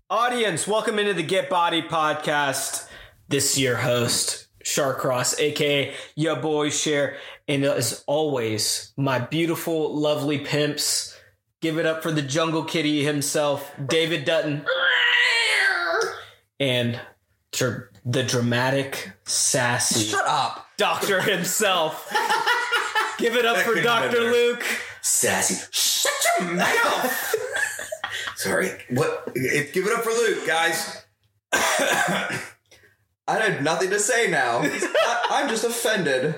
Audience, welcome into the Get Body podcast. This is your host, Sharkross, aka your boy Cher, and as always, my beautiful, lovely pimps. Give it up for the Jungle Kitty himself, David Dutton, and the dramatic, sassy, shut up, Doctor himself. Give it up for Dr. Luke. Sassy. Shut your mouth. Sorry. What? Give it up for Luke, guys. I had nothing to say now. I'm just offended.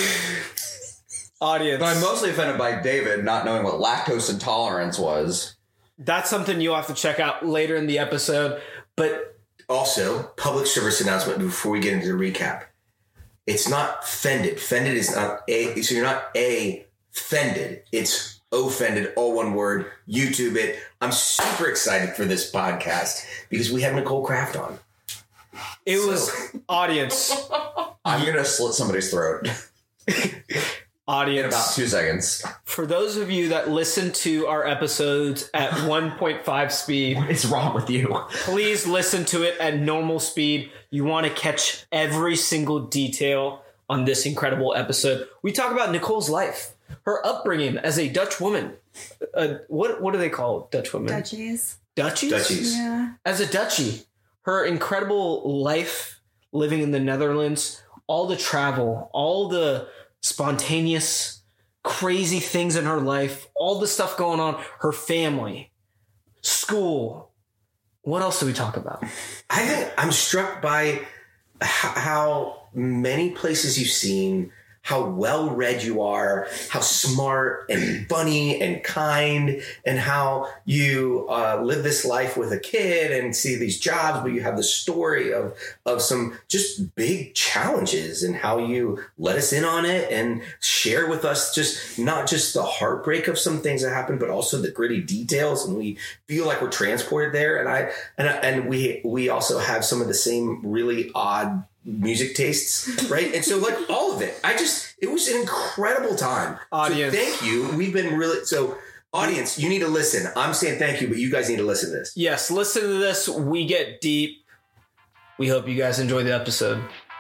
Audience. But I'm mostly offended by David not knowing what lactose intolerance was. That's something you'll have to check out later in the episode. But also, public service announcement before we get into the recap. It's not fended. Fended is not a, so you're not offended. It's offended, all one word. YouTube it. I'm super excited for this podcast because we have Nicole Kraft on. It was audience. I'm going to slit somebody's throat. Audience. In about 2 seconds. For those of you that listen to our episodes at 1.5 speed. What is wrong with you? Please listen to it at normal speed. You want to catch every single detail on this incredible episode. We talk about Nicole's life, her upbringing as a Dutch woman. What do they call Dutch women? Duchies. Duchies? Duchies. Yeah. As a Dutchie, her incredible life living in the Netherlands, all the travel, all the spontaneous, crazy things in her life, all the stuff going on, her family, school. What else do we talk about? I think I'm struck by how many places you've seen, how well-read you are, how smart and funny and kind, and how you live this life with a kid and see these jobs, but you have the story of some just big challenges and how you let us in on it and share with us just not just the heartbreak of some things that happen, but also the gritty details. And we feel like we're transported there. And we also have some of the same really odd music tastes, right? And so like all of it, it was an incredible time. Audience. So thank you. We've been audience, you need to listen. I'm saying thank you, but you guys need to listen to this. Yes, listen to this. We get deep. We hope you guys enjoy the episode.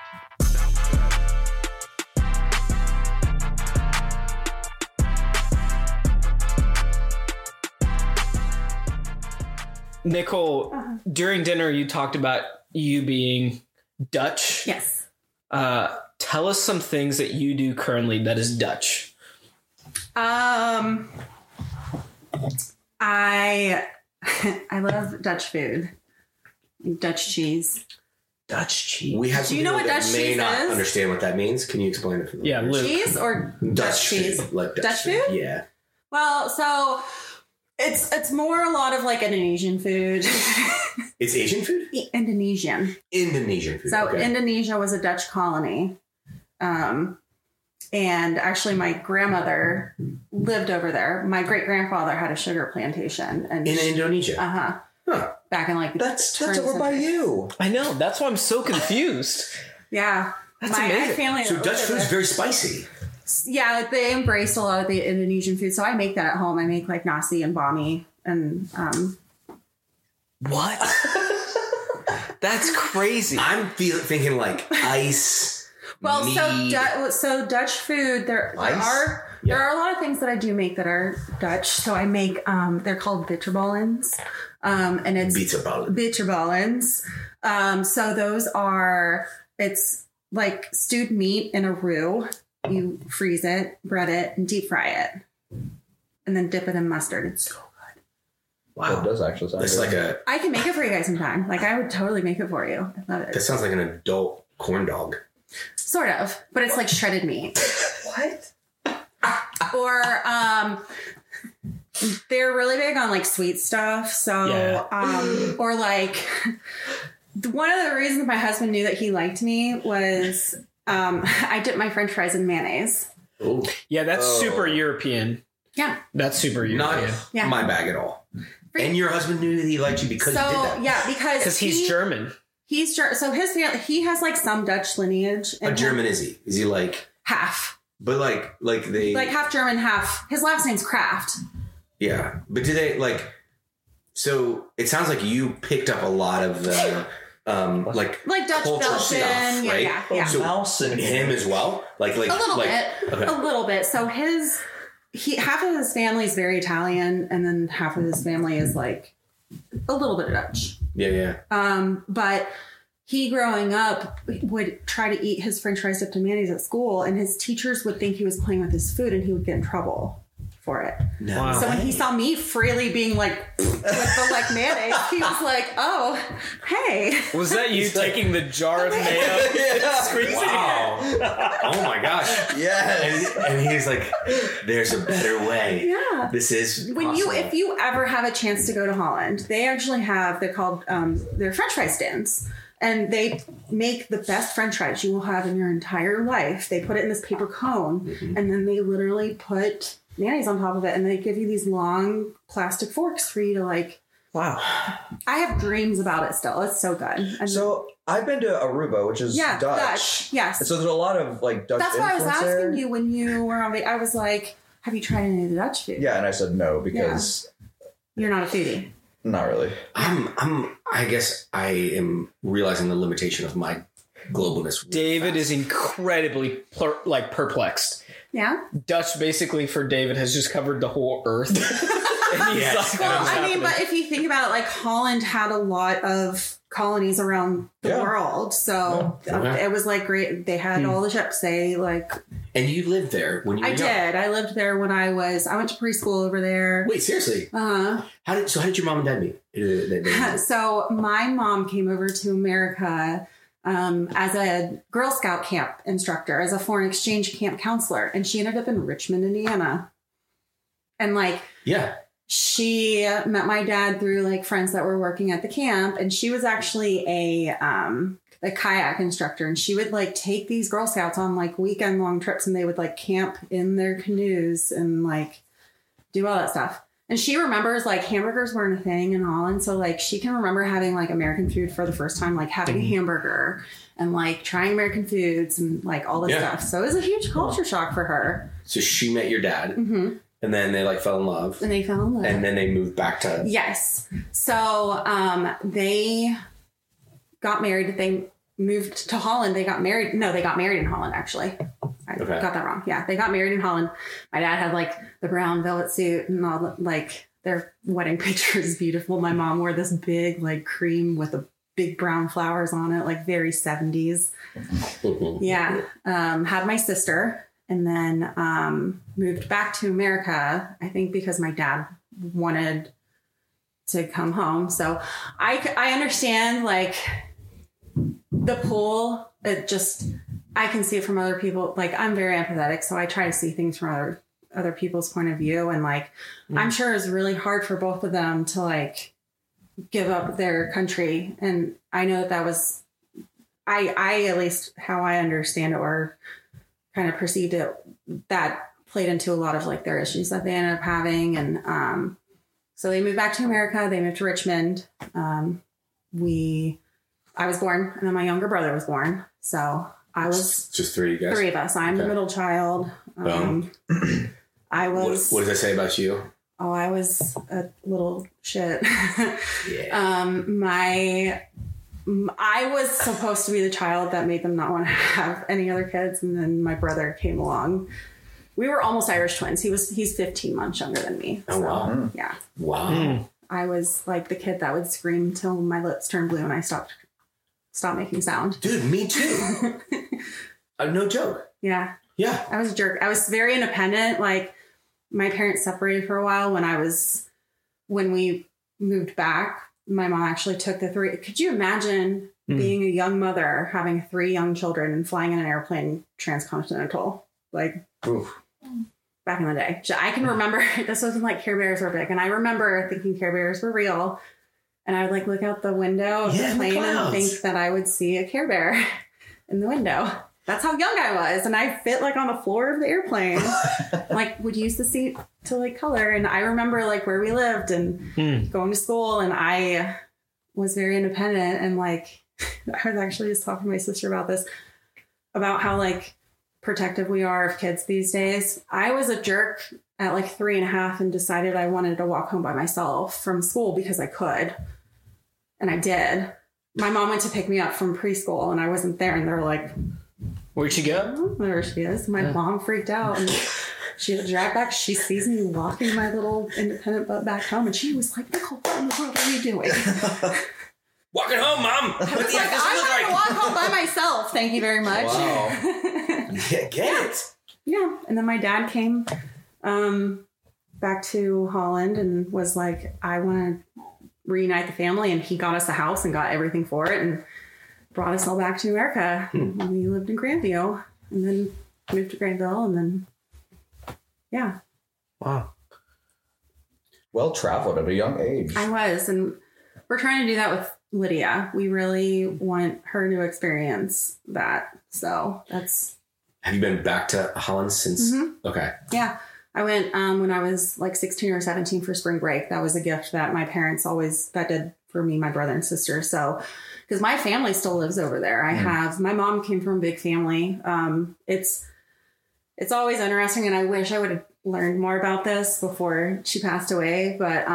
Nicole, during dinner, you talked about you being Dutch. Yes. Tell us some things that you do currently that is Dutch. I love Dutch food. Dutch cheese. Dutch cheese. We have Do you know what Dutch may cheese not is? understand what that means. Can you explain it for them? Yeah, Luke. Cheese or Dutch cheese? food, like Dutch food? Yeah. Well, so it's more a lot of like Indonesian food. It's Asian food? Indonesian. Indonesian food. So okay. Indonesia was a Dutch colony. And actually my grandmother lived over there. My great grandfather had a sugar plantation and In Indonesia. Huh. Back in like That's turn of the over by century. you. I know. That's why I'm so confused. Yeah. That's my amazing. family. So that Dutch lived food is there. very spicy. Yeah, like they embraced a lot of the Indonesian food. So I make that at home. I make like nasi and bami and What? That's crazy. I'm thinking like ice. well, mead. so Dutch food. There Ice? are a lot of things that I do make that are Dutch. So I make they're called bitterballens, and it's Bitterballen. bitterballens. So those are it's like stewed meat in a roux. You freeze it, bread it, and deep fry it, and then dip it in mustard. It's so good. Wow. That does actually sound That's good. like a. I can make it for you guys sometime. Like I would totally make it for you. I love That it. sounds like an adult corn dog. Sort of, but it's like shredded meat. What? Or they're really big on like sweet stuff. So Yeah. or like one of the reasons my husband knew that he liked me was I dipped my French fries in mayonnaise. Oh, Yeah, that's Oh. super European. Yeah. That's super not European. Yeah. my bag at all. And your husband knew that he liked you because So he did that. yeah, Because he's German. He's so his family. He has like some Dutch lineage. How German is he? Is he like? Half, But like they like half German, half. His last name's Kraft. Yeah, but do they like? So it sounds like you picked up a lot of the like Dutch culture Belgian, stuff, right? yeah. So Mouse and him as well, like a little bit, okay. a little bit. So half of his family is very Italian, and then half of his family is like a little bit of Dutch. Yeah. But he, growing up, would try to eat his French fries dipped in mayonnaise at school, and his teachers would think he was playing with his food, and he would get in trouble for it. No. Wow. So when he saw me freely being like with the mayonnaise, he was like, "Oh, hey." Was that you taking the jar of mayo? Wow. Oh my gosh. Yes. And he's like, there's a better way. Yeah. This is If you ever have a chance to go to Holland, they actually they're called they're French fry stands. And they make the best French fries you will have in your entire life. They put it in this paper cone, and then they literally put mayonnaise on top of it, and they give you these long plastic forks for you to like. Wow. I have dreams about it still. It's so good. And So I've been to Aruba, which is Dutch. Yes. So there's a lot of like Dutch That's why I was influence asking there. you when you were on I was like, have you tried any of the Dutch food? Yeah, and I said no because You're not a foodie. not really. I guess I am realizing the limitation of my globalness. David is incredibly perplexed. Yeah. Dutch basically for David has just covered the whole earth. And he's Yes. like, Well, "What's I mean, happening?" but if you think about it, like Holland had a lot of colonies around the Yeah. world. So Yeah. it was like great. They had all the ships. They like, And you lived there when you were I young. did. I lived there when I went to preschool over there. Wait, seriously? Uh, How did your mom and dad meet? so my mom came over to America as a Girl Scout camp instructor, as a foreign exchange camp counselor. And she ended up in Richmond, Indiana. And like, Yeah. she met my dad through like friends that were working at the camp, and she was actually a kayak instructor, and she would like take these Girl Scouts on like weekend long trips, and they would like camp in their canoes and like do all that stuff. And she remembers like hamburgers weren't a thing in Holland, so like she can remember having like American food for the first time, like having a hamburger and like trying American foods and like all this Yeah. stuff. So it was a huge culture shock for her. So she met your dad, Mm-hmm. and then they like fell in love, And they fell in love. and then they moved back to. Yes. So they got married. They moved to Holland. They got married. No, they got married in Holland, actually. I Okay. got that wrong. Yeah, they got married in Holland. My dad had like the brown velvet suit and all the, like their wedding picture is beautiful. My mom wore this big like cream with the big brown flowers on it, like very 70s. Mhm. Yeah. Had my sister, and then moved back to America, I think because my dad wanted to come home. So I understand like the pull. It just, I can see it from other people. Like I'm very empathetic, so I try to see things from other people's point of view. And like, I'm sure it's really hard for both of them to like give up their country. And I know that was, I at least how I understand it or kind of perceived it, that played into a lot of like their issues that they ended up having. And so they moved back to America. They moved to Richmond. I was born, and then my younger brother was born. So I was Just three, guys. three of us. I'm the Okay. middle child. I was. What does that say about you? Oh, I was a little shit. Yeah. I was supposed to be the child that made them not want to have any other kids, and then my brother came along. We were almost Irish twins. He's 15 months younger than me. Oh, wow. Yeah. Wow. I was like the kid that would scream till my lips turned blue and I stopped making sound. Dude, me too. No joke. Yeah. Yeah. I was a jerk. I was very independent. Like my parents separated for a while when we moved back. My mom actually took the three. Could you imagine being a young mother, having 3 young children and flying in an airplane transcontinental? Like Oof. back in the day. So I can remember this wasn't like Care Bears were big. And I remember thinking Care Bears were real. And I would like look out the window of Yeah, the in the plane and clouds. think that I would see a Care Bear in the window. That's how young I was. And I fit like on the floor of the airplane. Like would use the seat to like color. And I remember like where we lived and going to school. And I was very independent. And like, I was actually just talking to my sister about this, about how like protective we are of kids these days. I was a jerk at like 3.5 and decided I wanted to walk home by myself from school because I could. And I did. My mom went to pick me up from preschool and I wasn't there. And they're like, where'd she go? oh, there she is. My mom freaked out and she had to drive back. She sees me walking my little independent butt back home. And she was like, Nicole, what in the world are you doing? Walking home, Mom. I was like, I want to walk home by myself. Thank you very much. Wow. Yeah, get it. Yeah. And then my dad came back to Holland and was like, I want to reunite the family. And he got us a house and got everything for it and brought us all back to America. And we lived in Grandview and then moved to Grandville. And then, yeah. Wow. Well traveled at a young age. I was. And we're trying to do that with Lydia. We really want her to experience that. So that's... Have you been back to Holland since? Mm-hmm. Okay. Yeah. I went when I was like 16 or 17 for spring break. That was a gift that my parents that did for me, my brother and sister. So, because my family still lives over there. My mom came from a big family. It's always interesting. And I wish I would have learned more about this before she passed away. But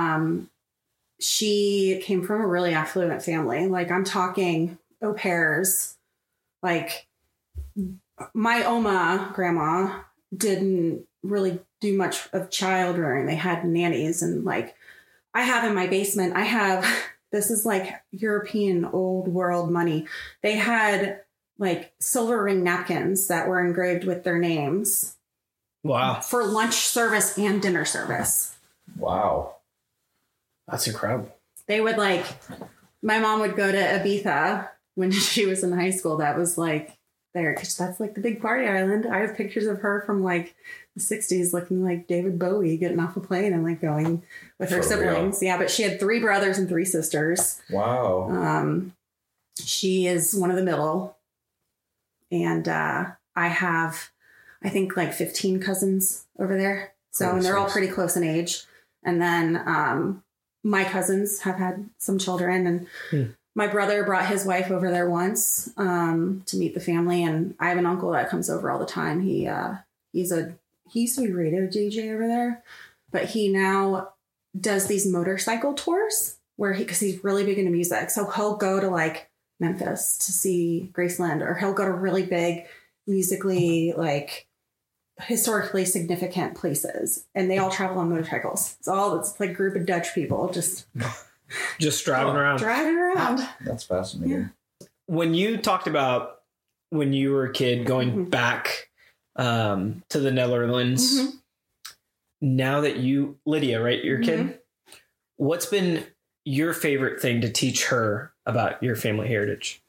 she came from a really affluent family. Like I'm talking au pairs, like my Oma grandma didn't really do much of child rearing. They had nannies and like I have in my basement, this is like European old world money. They had like silver ring napkins that were engraved with their names. Wow. For lunch service and dinner service. Wow. That's incredible. They would like, my mom would go to Ibiza when she was in high school. That was like there, because that's like the big party island. I have pictures of her from like the 60s looking like David Bowie getting off a plane and like going with her siblings. Yeah, but she had 3 brothers and 3 sisters. Wow. She is one of the middle. And I have, I think like 15 cousins over there. So, and they're all pretty close in age. And then my cousins have had some children and my brother brought his wife over there once to meet the family. And I have an uncle that comes over all the time. He used to be radio DJ over there, but he now does these motorcycle tours where because he's really big into music. So he'll go to like Memphis to see Graceland, or he'll go to really big musically like historically significant places, and they all travel on motorcycles. It's like a group of Dutch people just driving around. Driving around. That's fascinating. Yeah. When you talked about when you were a kid going back to the Netherlands, now that Lydia, right, your kid, what's been your favorite thing to teach her about your family heritage?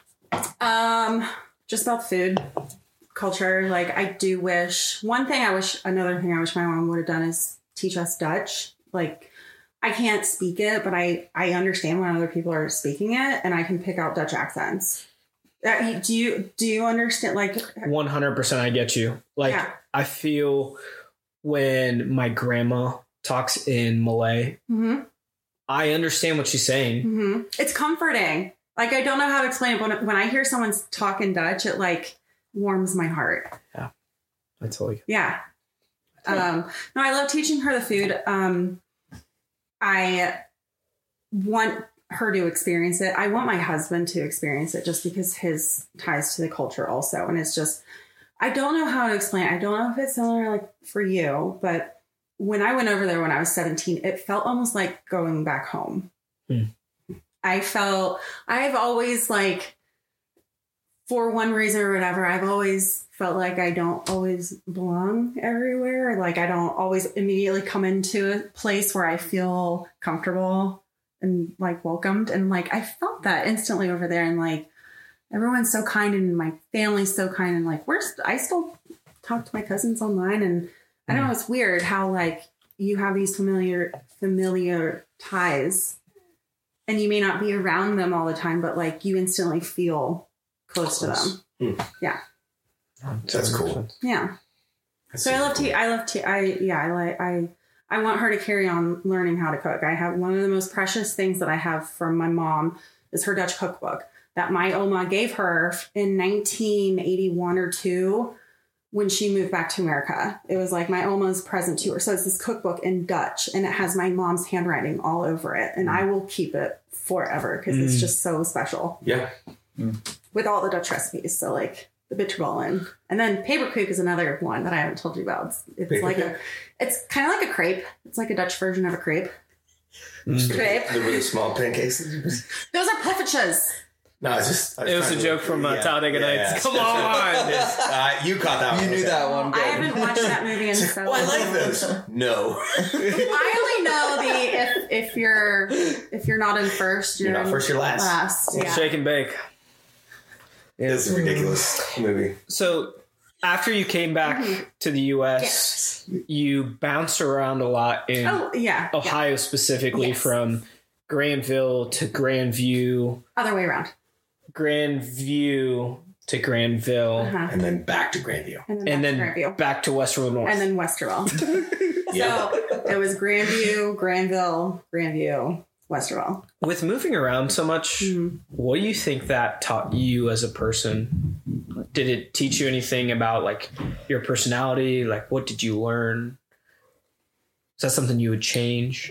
Just about food. Culture. Like I do wish another thing I wish my mom would have done is teach us Dutch. Like I can't speak it, but I understand when other people are speaking it and I can pick out Dutch accents. Do you understand? Like 100% I get you. Like I feel when my grandma talks in Malay, I understand what she's saying. It's comforting. Like I don't know how to explain it, but when I hear someone talk in Dutch, it like warms my heart. Yeah. I totally. Yeah. No, I love teaching her the food. I want her to experience it. I want my husband to experience it just because his ties to the culture also. And it's just, I don't know how to explain it. I don't know if it's similar like for you, but when I went over there when I was 17, it felt almost like going back home. I've always like, for one reason or whatever, I've always felt like I don't always belong everywhere. Like I don't always immediately come into a place where I feel comfortable and like welcomed. And like, I felt that instantly over there. And like, everyone's so kind and my family's so kind. And like, I still talk to my cousins online. And I don't know, it's weird how like you have these familiar ties and you may not be around them all the time, but like you instantly feel close to them. Yeah. That's cool. Yeah. That's so I love cool. I want her to carry on learning how to cook. I have one of the most precious things that I have from my mom is her Dutch cookbook that my Oma gave her in 1981 or 2. when she moved back to America. It was like my Oma's present to her. So it's this cookbook in Dutch, and it has my mom's handwriting all over it. And I will keep it forever because it's just so special. Yeah. With all the Dutch recipes. So like the bitterballen. And then paperkoek is another one that I haven't told you about. It's like it's kind of like a crepe. It's like a Dutch version of a crepe. Crepe. The really small pancakes. Those are puffertjes. No, it's just. It was a joke from Talladega Nights. Come on. You caught that one. You knew that one. I haven't watched that movie in so Oh, I long. like those. No. I only know the if you're not in first, you're not in first, you're last. Yeah. Shake and bake. It's a ridiculous movie. So after you came back to the U.S., you bounced around a lot in Ohio specifically, Yes. from Granville to Grandview, Other way around. Grandview to Granville, And then back to Grandview. and then Grandview. back to Westerville North. And then Westerville. Yeah. So it was Grandview, Granville, Grandview, Westerville. With moving around so much, what do you think that taught you as a person? Did it teach you anything about like your personality? Like, what did you learn? Is that something you would change?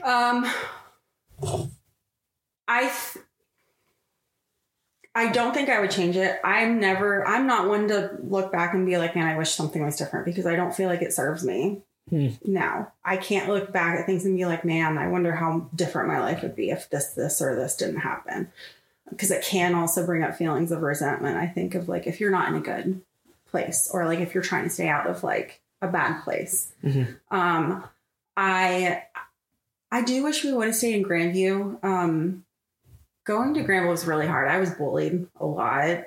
I don't think I would change it. I'm not one to look back and be like, man, I wish something was different, because I don't feel like it serves me now. I can't look back at things and be like, man, I wonder how different my life would be if this or this didn't happen. Because it can also bring up feelings of resentment. I think of like, if you're not in a good place, or like if you're trying to stay out of like a bad place. I do wish we would have stayed in Grandview. Going to Granville was really hard. I was bullied a lot.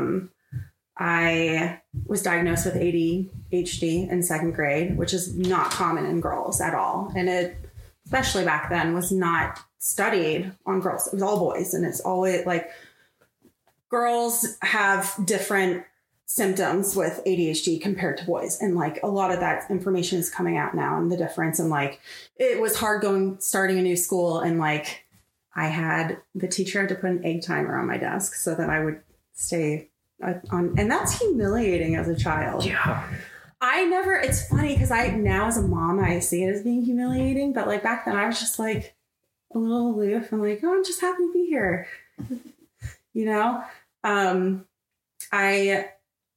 I was diagnosed with ADHD in second grade, which is not common in girls at all. And it, especially back then, was not studied on girls. It was all boys. And it's always like girls have different symptoms with ADHD compared to boys. And like a lot of that information is coming out now, and the difference. And like, it was hard starting a new school. And like, the teacher had to put an egg timer on my desk so that I would stay on. And that's humiliating as a child. Yeah. It's funny because now as a mom, I see it as being humiliating. But like back then I was just like a little aloof. I'm like, oh, I'm just happy to be here. You know? I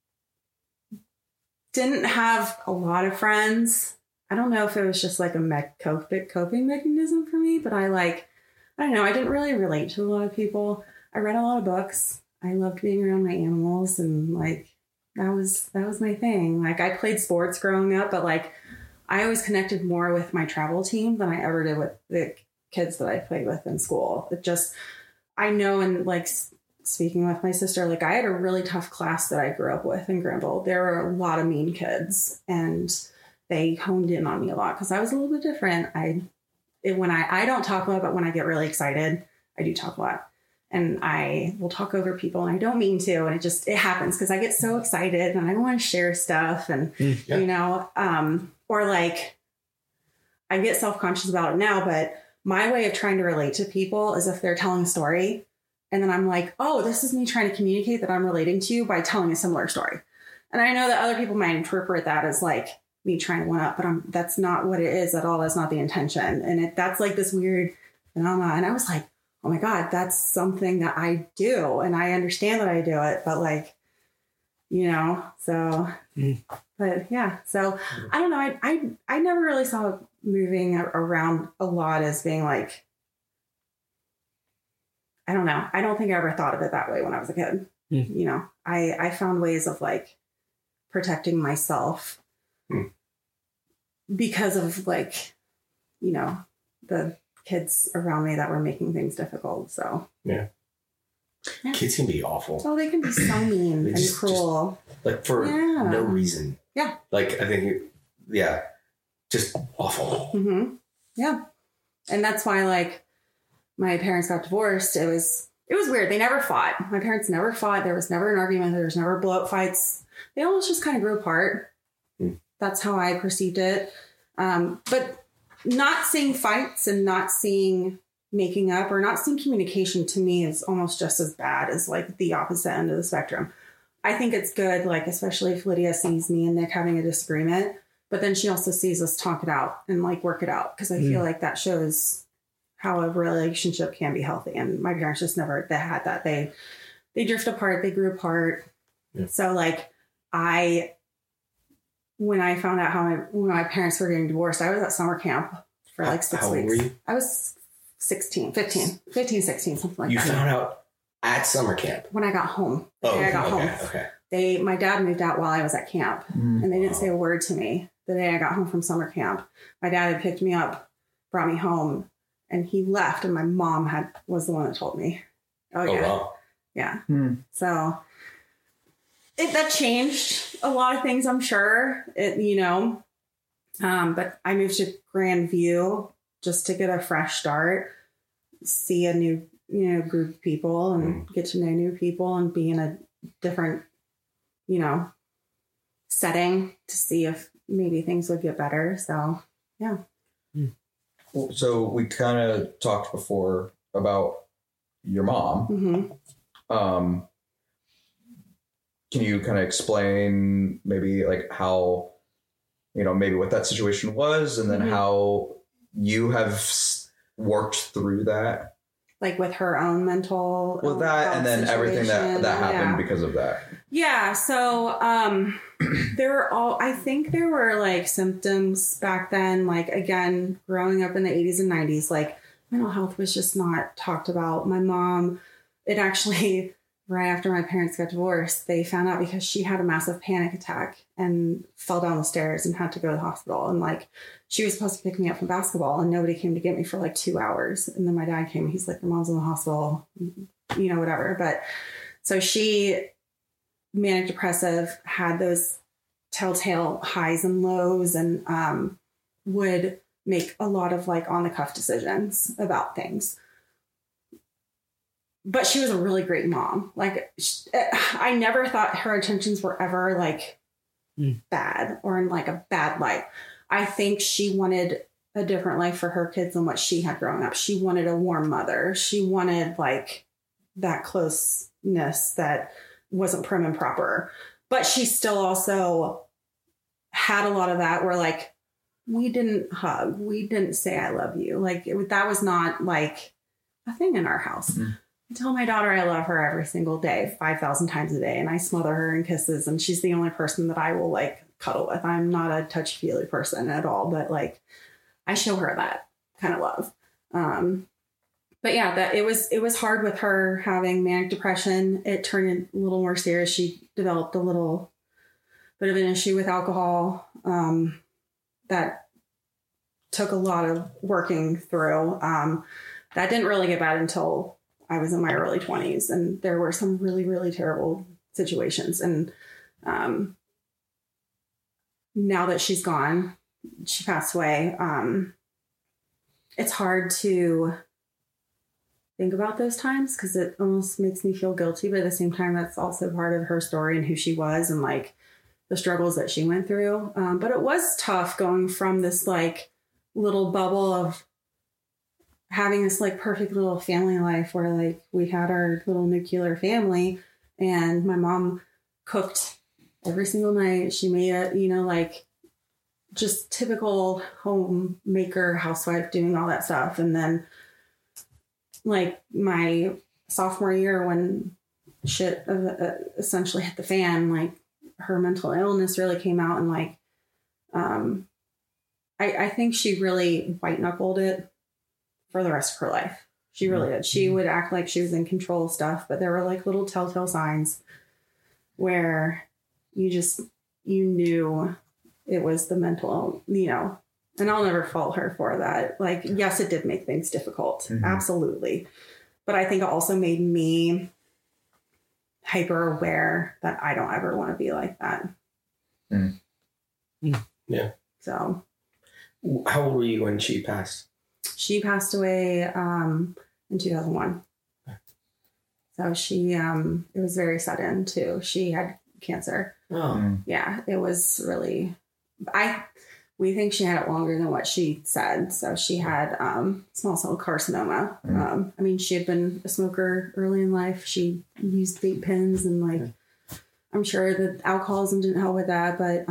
didn't have a lot of friends. I don't know if it was just like a coping mechanism for me, but I don't know. I didn't really relate to a lot of people. I read a lot of books. I loved being around my animals, and like that was my thing. Like I played sports growing up, but like I always connected more with my travel team than I ever did with the kids that I played with in school. I know, and like speaking with my sister, like I had a really tough class that I grew up with in Granville. There were a lot of mean kids, and they honed in on me a lot because I was a little bit different. I don't talk a lot, but when I get really excited, I do talk a lot. And I will talk over people, and I don't mean to. And it happens because I get so excited and I want to share stuff. And, you know, or like I get self-conscious about it now, but my way of trying to relate to people is if they're telling a story, and then I'm like, oh, this is me trying to communicate that I'm relating to you by telling a similar story. And I know that other people might interpret that as like me trying to one up, but that's not what it is at all. That's not the intention. And that's like this weird phenomenon. And I was like, oh my God, that's something that I do. And I understand that I do it, but like, you know, so, but yeah. So I don't know. I never really saw moving around a lot as being like, I don't know. I don't think I ever thought of it that way when I was a kid. You know, I found ways of like protecting myself because of like, you know, the kids around me that were making things difficult. So yeah. Kids can be awful. Oh, they can be so mean and cruel. Like for no reason. Yeah. Like I think, just awful. Mm-hmm. Yeah. And that's why like my parents got divorced. It was weird. They never fought. My parents never fought. There was never an argument. There was never blowout fights. They almost just kind of grew apart. That's how I perceived it. But not seeing fights and not seeing making up or not seeing communication to me is almost just as bad as like the opposite end of the spectrum. I think it's good, like, especially if Lydia sees me and Nick having a disagreement, but then she also sees us talk it out and like work it out. Cause I feel like that shows how a relationship can be healthy. And my parents just never, they had that. They drift apart, they grew apart. Yeah. So like when I found out when my parents were getting divorced, I was at summer camp for like 6 weeks. How old were you? I was 15, 16, something like You that. found out at summer camp. When I got home. Oh, The day I got home. Okay. My dad moved out while I was at camp, and they didn't say a word to me the day I got home from summer camp. My dad had picked me up, brought me home, and he left, and my mom was the one that told me. Oh, yeah. Wow. Yeah. So that changed a lot of things, I'm sure. But I moved to Grandview just to get a fresh start, see a new, group of people and get to know new people and be in a different, setting to see if maybe things would get better. So, yeah. So we kind of talked before about your mom. Mm-hmm. Can you kind of explain maybe like how, maybe what that situation was, and then how you have worked through that? Like with her own mental Well, that health and then everything that happened Yeah. because of that. Yeah. So I think there were like symptoms back then, like again, growing up in the 80s and 90s, like mental health was just not talked about. My mom, it actually, right after my parents got divorced, they found out because she had a massive panic attack and fell down the stairs and had to go to the hospital. And like, she was supposed to pick me up from basketball and nobody came to get me for like 2 hours. And then my dad came, he's like, your mom's in the hospital, whatever. But so she, manic depressive, had those telltale highs and lows, and would make a lot of like on the cuff decisions about things. But she was a really great mom. Like I never thought her intentions were ever like bad or in like a bad light. I think she wanted a different life for her kids than what she had growing up. She wanted a warm mother. She wanted like that closeness that wasn't prim and proper. But she still also had a lot of that where like, we didn't hug. We didn't say, I love you. Like that was not like a thing in our house. I tell my daughter I love her every single day, 5,000 times a day. And I smother her in kisses. And she's the only person that I will like cuddle with. I'm not a touchy-feely person at all. But like, I show her that kind of love. But yeah, that it was hard with her having manic depression. It turned a little more serious. She developed a little bit of an issue with alcohol that took a lot of working through. That didn't really get bad until I was in my early 20s, and there were some really, really terrible situations. And now that she's gone, she passed away. It's hard to think about those times because it almost makes me feel guilty, but at the same time, that's also part of her story and who she was and like the struggles that she went through. But it was tough going from this like little bubble of having this like perfect little family life where like we had our little nuclear family and my mom cooked every single night. She made it, like just typical homemaker housewife doing all that stuff. And then like my sophomore year when shit essentially hit the fan, like her mental illness really came out, and like I think she really white knuckled it for the rest of her life. She really did. She would act like she was in control of stuff, but there were like little telltale signs where you knew it was the mental, and I'll never fault her for that. Like, yes, it did make things difficult. Absolutely. But I think it also made me hyper aware that I don't ever want to be like that. Yeah. So. How old were you when she passed? She passed away in 2001. So she, it was very sudden too. She had cancer. Oh. Yeah, it was really, we think she had it longer than what she said. So she had small cell carcinoma. She had been a smoker early in life. She used vape pens and like I'm sure the alcoholism didn't help with that, but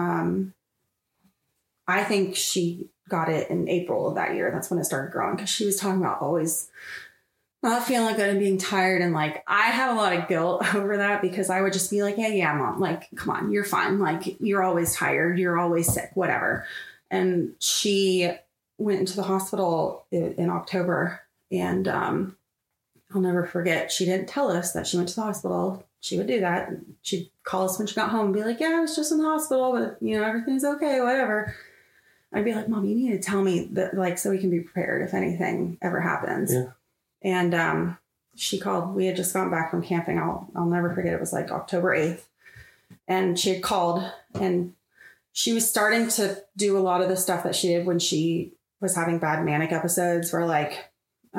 I think she got it in April of that year. That's when it started growing, because she was talking about always not feeling good and being tired. And like, I have a lot of guilt over that, because I would just be like, hey, yeah, Mom, like, come on, you're fine. Like, you're always tired. You're always sick, whatever. And she went into the hospital in October, and I'll never forget, she didn't tell us that she went to the hospital. She would do that. She'd call us when she got home and be like, yeah, I was just in the hospital, but you know, everything's okay, whatever. I'd be like, Mom, you need to tell me that, like, so we can be prepared if anything ever happens. Yeah. And she called. We had just gotten back from camping. I'll never forget. It was like October 8th. And she had called, and she was starting to do a lot of the stuff that she did when she was having bad manic episodes, where like,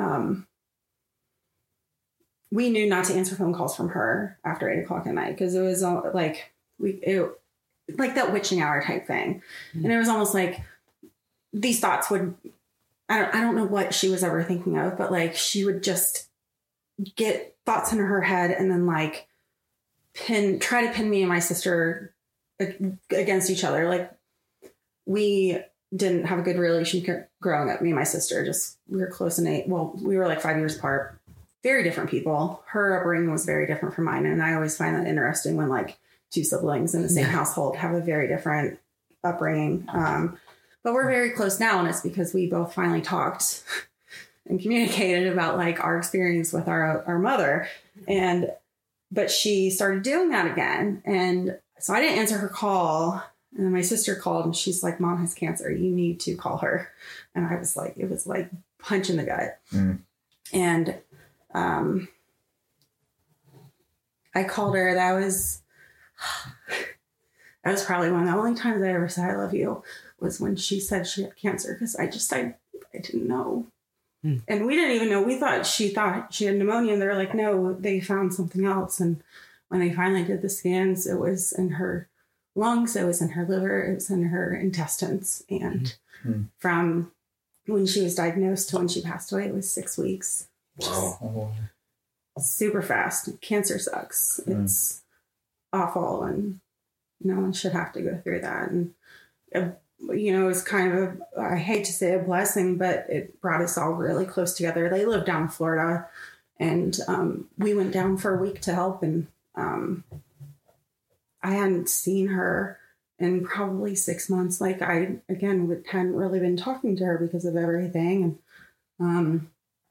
we knew not to answer phone calls from her after 8 o'clock at night, because it was like like that witching hour type thing. Mm-hmm. And it was almost like these thoughts would, I don't know what she was ever thinking of, but like she would just get thoughts in her head and then like try to pin me and my sister against each other. Like, we didn't have a good relationship growing up. Me and my sister, we were close in age. Well, we were like 5 years apart. Very different people. Her upbringing was very different from mine. And I always find that interesting when like two siblings in the same household have a very different upbringing. But we're very close now. And it's because we both finally talked and communicated about like our experience with our mother. But she started doing that again. And so I didn't answer her call. And then my sister called, and she's like, Mom has cancer. You need to call her. And I was like, it was like punch in the gut. Mm. And I called her. That was probably one of the only times I ever said I love you, was when she said she had cancer, because I didn't know. And we didn't even know. She thought she had pneumonia, and they're like, no, they found something else. And when they finally did the scans, it was in her lungs, it was in her liver, it was in her intestines. And from when she was diagnosed to when she passed away, it was 6 weeks. Wow. Super fast. Cancer sucks. It's awful, and no one should have to go through that. And, you know, it's kind of I hate to say a blessing, but it brought us all really close together. They live down in Florida, and we went down for a week to help. And I hadn't seen her in probably 6 months. Like, I, again, hadn't really been talking to her because of everything. And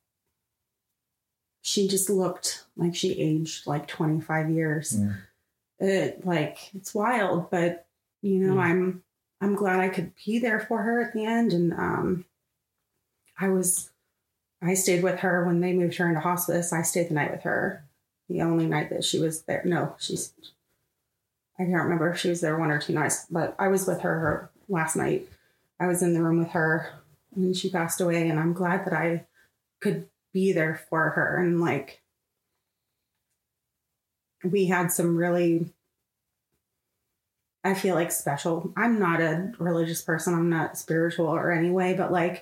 she just looked like she aged like 25 years. It's wild, but you know, I'm glad I could be there for her at the end. And I stayed with her when they moved her into hospice. I stayed the night with her. The only night that she was there. No, I can't remember if she was there 1 or 2 nights, but I was with her last night. I was in the room with her when she passed away, and I'm glad that I could be there for her. And like, we had some really, I feel like, special. I'm not a religious person. I'm not spiritual or any way, but like,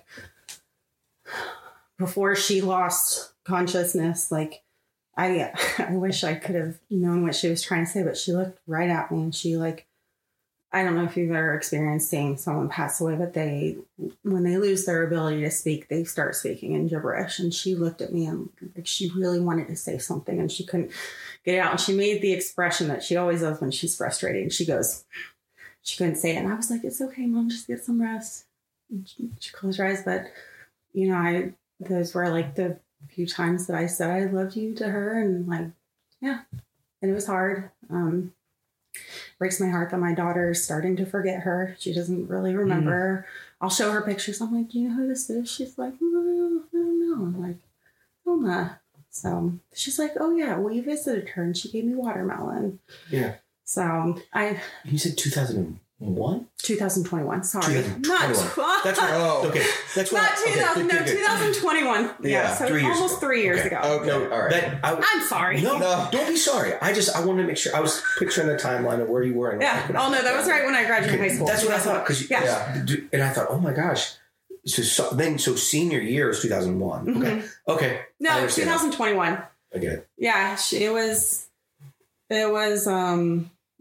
before she lost consciousness, like, I wish I could have known what she was trying to say, but she looked right at me, and she, like, I don't know if you've ever experienced seeing someone pass away, but when they lose their ability to speak, they start speaking in gibberish. And she looked at me, and like, she really wanted to say something, and she couldn't get it out. And she made the expression that she always does when she's frustrated. And she couldn't say it. And I was like, it's okay, Mom, just get some rest. And she closed her eyes. But, you know, those were like the few times that I said I loved you to her. And like, yeah. And it was hard. Breaks my heart that my daughter's starting to forget her. She doesn't really remember. I'll show her pictures. I'm like, do you know who this is? She's like, no, I don't know. I'm like, Wilma. So she's like, oh yeah, we visited her and she gave me watermelon. Yeah. So You said 2001? 2021. Sorry. 2021. That's right. Oh, okay. That's what. Not 2000. Okay, no, 2021. Yeah. So 3 years almost ago. 3 years Okay. ago. Okay. No, all right. I'm sorry. No, don't be sorry. I wanted to make sure. I was picturing the timeline of where you were. And Yeah. Oh no, that was right when I graduated high school. That's what I thought. Because and I thought, oh my gosh. So senior year is 2001. Mm-hmm. Okay. I No, understand. 2021. I get it. Yeah, it was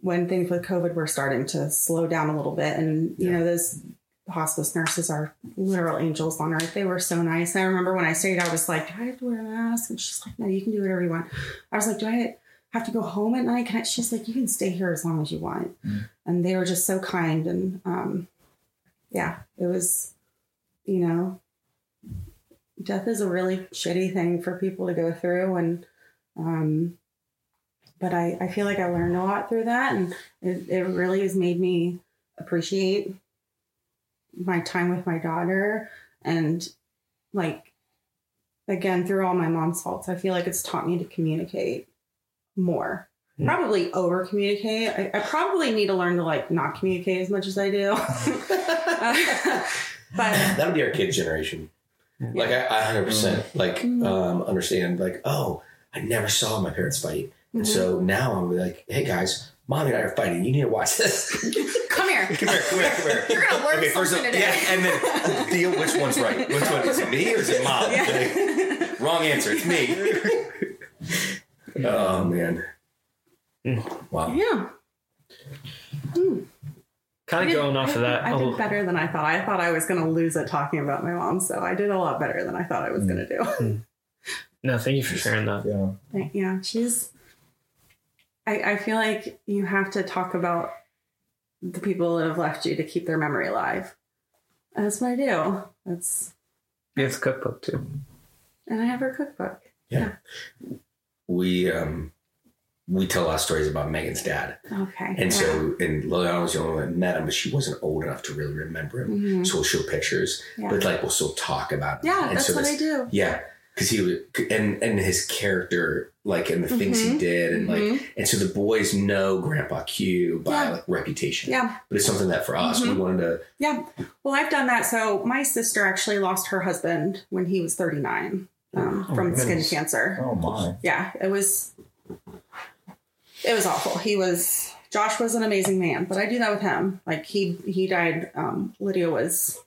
when things with COVID were starting to slow down a little bit. And, you know, those hospice nurses are literal angels on earth. They were so nice. I remember when I stayed, I was like, do I have to wear a mask? And she's like, no, you can do whatever you want. I was like, do I have to go home at night? She's like, you can stay here as long as you want. And they were just so kind. And yeah, it was, you know, death is a really shitty thing for people to go through. And, but I feel like I learned a lot through that. And it really has made me appreciate my time with my daughter. And like, again, through all my mom's faults, I feel like it's taught me to communicate more. Probably over communicate. I probably need to learn to like not communicate as much as I do. But that'll be our kids' generation. Like I 100% like understand like, oh, I never saw my parents fight. And so now I'm like, hey guys, mommy and I are fighting. You need to watch this. Come here. Come here. You're going to learn something today. Yeah, and then deal which one's right. Which one is it, me or is it mom? Yeah. Like, wrong answer. It's me. Oh man. Wow. Yeah. Kind of going off of that. I did better than I thought. I thought I was going to lose it talking about my mom. So I did a lot better than I thought I was going to do. No, thank you for sharing that. Yeah. Yeah. She's, I feel like you have to talk about the people that have left you to keep their memory alive. And that's what I do. You have the cookbook too. And I have her cookbook. Yeah. We tell a lot of stories about Megan's dad. Okay. And so, and Liliana was the only one that met him, but she wasn't old enough to really remember him. So we'll show pictures, but like we'll still talk about him. Yeah, and that's so what I do. Yeah. Because he was, and his character, like, and the things he did, and like, and so the boys know Grandpa Q by like reputation. Yeah. But it's something that for us, we wanted to. Yeah. Well, I've done that. So my sister actually lost her husband when he was 39 from skin cancer. Oh my. Yeah. It was awful. Josh was an amazing man, but I do that with him. Like he died. Lydia was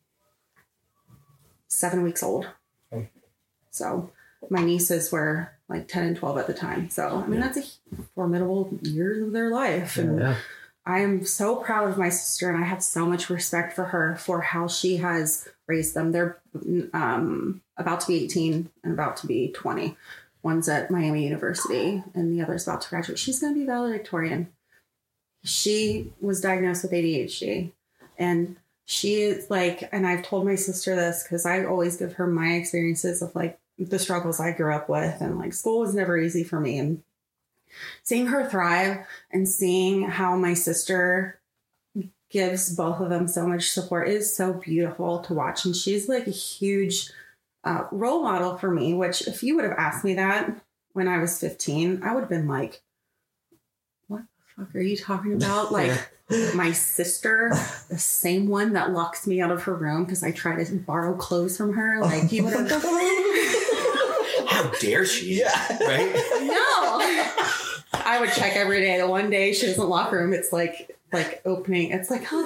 7 weeks old. So my nieces were like 10 and 12 at the time. So, I mean, that's a formidable years of their life. And I am so proud of my sister, and I have so much respect for her for how she has raised them. They're about to be 18 and about to be 20. One's at Miami University and the other's about to graduate. She's going to be valedictorian. She was diagnosed with ADHD, and she is like, and I've told my sister this because I always give her my experiences of like the struggles I grew up with, and like school was never easy for me, and seeing her thrive and seeing how my sister gives both of them so much support is so beautiful to watch. And she's like a huge role model for me, which if you would have asked me that when I was 15, I would have been like, what the fuck are you talking about? Like my sister, the same one that locks me out of her room because I try to borrow clothes from her. Like you would have How dare she? Yeah. Right? No. I would check every day. The one day she doesn't lock her room, it's like opening. It's like, I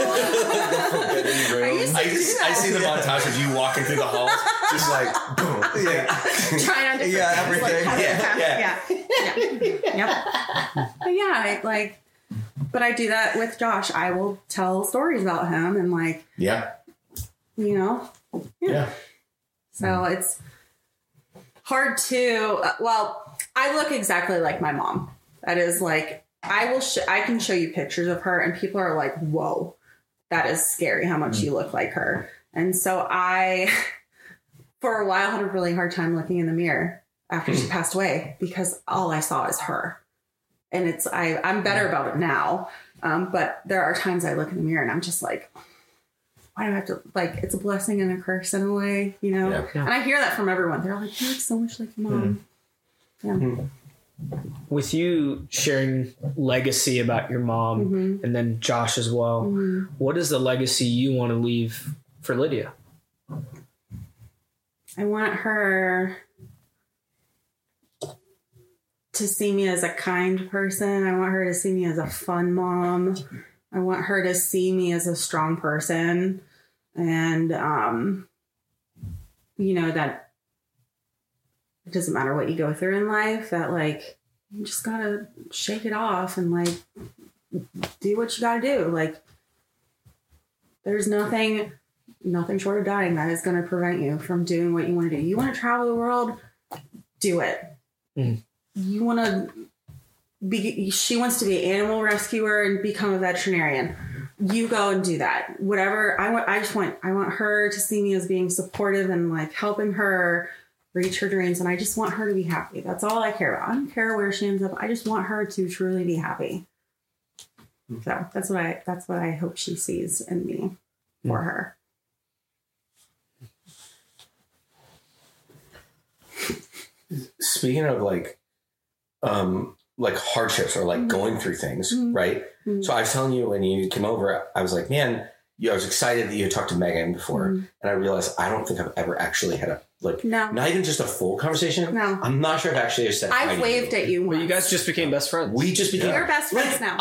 see the montage of you walking through the halls, just like, boom. trying on different everything. But I do that with Josh. I will tell stories about him and like, you know, So it's hard to, I look exactly like my mom. That is like, I can show you pictures of her and people are like, whoa, that is scary how much you look like her. And so I, for a while, had a really hard time looking in the mirror after she passed away because all I saw is her. And I'm better about it now. But there are times I look in the mirror and I'm just like, why do I have to, like, it's a blessing and a curse in a way, you know? Yeah. And I hear that from everyone. They're like, you look so much like your mom. With you sharing legacy about your mom and then Josh as well, what is the legacy you want to leave for Lydia? I want her to see me as a kind person. I want her to see me as a fun mom. I want her to see me as a strong person. And, you know, that it doesn't matter what you go through in life, that like you just gotta shake it off and like do what you gotta do. Like there's nothing short of dying that is gonna prevent you from doing what you want to do. You want to travel the world, do it. You want to be, she wants to be an animal rescuer and become a veterinarian. You go and do that. Whatever. I want her to see me as being supportive and like helping her reach her dreams. And I just want her to be happy. That's all I care about. I don't care where she ends up. I just want her to truly be happy. So that's what I hope she sees in me for her. Speaking of like hardships or like going through things, right? So I was telling you when you came over, I was like, man, I was excited that you had talked to Megan before, and I realized I don't think I've ever actually had not even just a full conversation. No, I'm not sure if I actually said. I waved at you. Well, you guys just became best friends. We just became We're best friends now.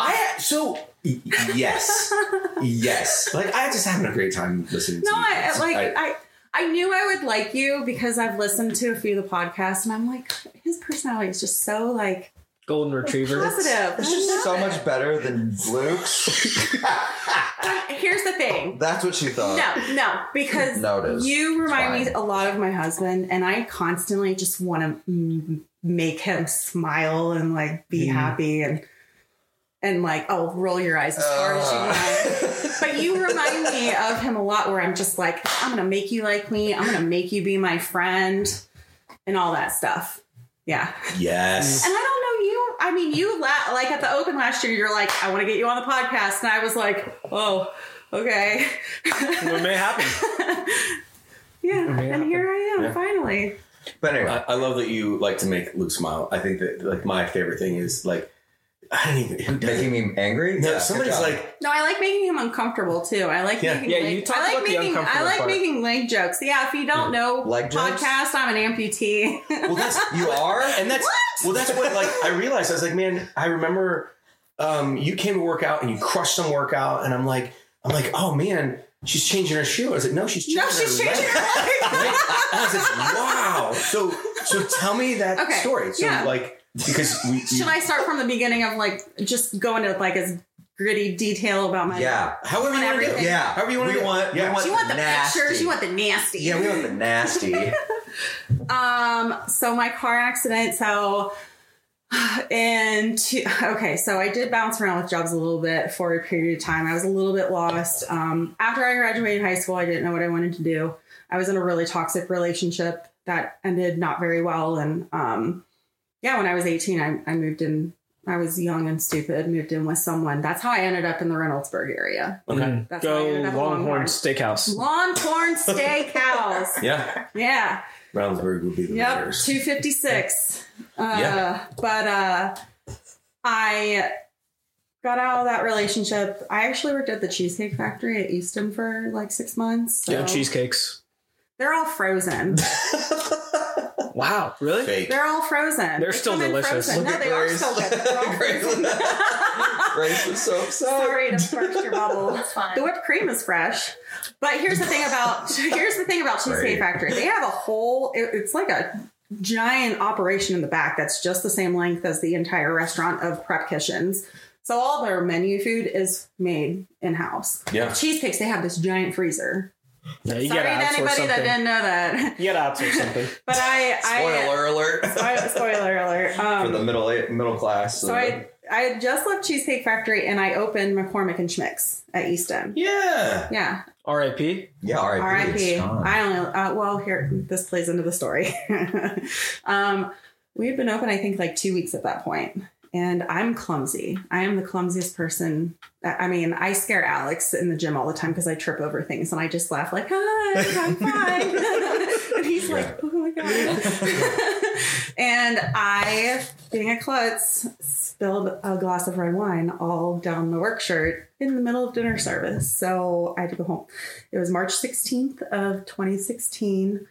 Yes, yes. Like I just having a great time listening. No, to you. I knew I would like you because I've listened to a few of the podcasts, and I'm like, his personality is just so like golden retriever. positive. It's just so much better than Luke's. Here's the thing. That's what she thought. No, because No, it is. you remind It's me a lot of my husband, and I constantly just want to make him smile and like be happy and like, oh, roll your eyes as hard as you want. But you remind me of him a lot, where I'm just like, I'm gonna make you like me. I'm gonna make you be my friend, and all that stuff. Yeah. Yes. And I don't know you. I mean, you like at the open last year, you're like, I want to get you on the podcast, and I was like, oh, okay. What may happen? Yeah, and here I am finally. But anyway, I love that you like to make Luke smile. I think that like my favorite thing is like I don't even who does making it? me angry. No, Yeah, somebody's good job. like No, I like making him uncomfortable too. I like making you talked about the uncomfortable I like part. making leg jokes. Yeah, if you don't know Leg jokes? podcast, I'm an amputee. well that's You are? and that's well that's what like I realized. I was like, man, I remember you came to work out and you crushed some workout, and I'm like, oh man, she's changing her shoe. I was like, no, she's changing her leg. And I was like, wow. So tell me that story. So like because Should I start from the beginning of like just go into like as gritty detail about my however you want to do it. everything? Yeah. However you want to do it. We want You want the nasty. pictures, you want the nasty. Yeah, we want the nasty. So my car accident, so I did bounce around with jobs a little bit for a period of time. I was a little bit lost. After I graduated high school, I didn't know what I wanted to do. I was in a really toxic relationship that ended not very well. And when I was 18, I moved in. I was young and stupid, moved in with someone. That's how I ended up in the Reynoldsburg area. Okay. That's how I Go ended up at Longhorn Steakhouse. Longhorn Steakhouse. Yeah. Yeah. Brownsburg would be the Yep, winners. 256. Yeah. But I got out of that relationship. I actually worked at the Cheesecake Factory at Easton for like 6 months. So Yeah, cheesecakes. they're all frozen. Wow, really? Fake. They're all frozen. They're They still come in delicious. frozen. Look No, at they are Grace. still good. They're all frozen. Grace was so upset. Sorry to burst your bubble. That's fine. The whipped cream is fresh. But here's the thing about Cheesecake Great. Factory. They have a whole it's like a giant operation in the back that's just the same length as the entire restaurant of prep kitchens. So all their menu food is made in-house. Yeah. Cheesecakes, they have this giant freezer. Yeah, you Sorry gotta to outsource anybody something. that didn't know that. You gotta outsource something. But Spoiler alert. spoiler alert. For the middle class. So I had just left Cheesecake Factory and I opened McCormick and Schmick's at Easton. Yeah. Yeah. R.I.P. Yeah, R.I.P. R.I.P. It's gone. I only here this plays into the story. We had been open I think like 2 weeks at that point, and I'm clumsy. I am the clumsiest person. I mean, I scare Alex in the gym all the time because I trip over things and I just laugh like, "Hi, I'm fine," and he's like, "Oh my god!" And I, being a klutz, spilled a glass of red wine all down my work shirt in the middle of dinner service. So I had to go home. It was March 16th of 2016.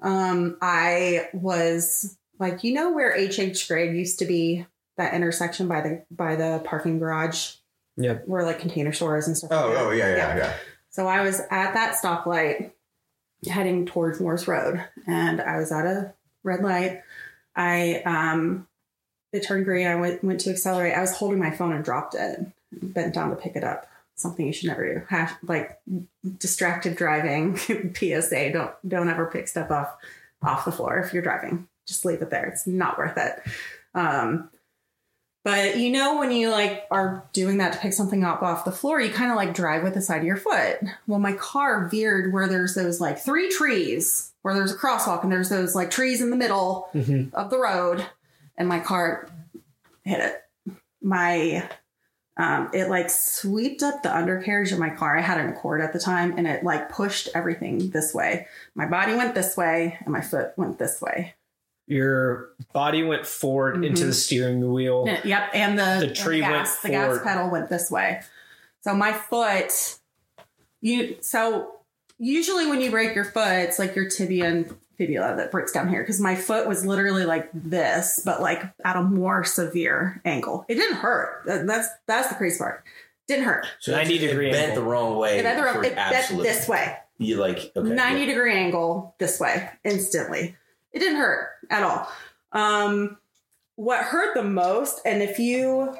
I was like, you know where H.H. Gregg used to be, that intersection by the parking garage? Yep. Where like Container Stores and stuff like that. Oh, yeah. So I was at that stoplight heading towards Morse Road, and I was at a red light. I it turned green. I went to accelerate. I was holding my phone and dropped it. Bent down to pick it up. Something you should never do. Like distracted driving. PSA: don't ever pick stuff off the floor if you're driving. Just leave it there. It's not worth it. But you know, when you like are doing that to pick something up off the floor, you kind of like drive with the side of your foot. Well, my car veered where there's those like 3 trees, where there's a crosswalk, and there's those like trees in the middle of the road, and my car hit it. It like swept up the undercarriage of my car. I had an Accord at the time, and it like pushed everything this way. My body went this way, and my foot went this way. Your body went forward into the steering wheel. Yep, and the tree went the gas pedal went this way. So my foot, so usually when you break your foot, it's like your tibia and fibula that breaks down here, because my foot was literally like this, but like at a more severe angle. It didn't hurt. That's the crazy part. Didn't hurt. So 90-degree it bent angle. the wrong way. It bent this way. You like, okay. 90-degree angle this way instantly. It didn't hurt at all. What hurt the most, and if you...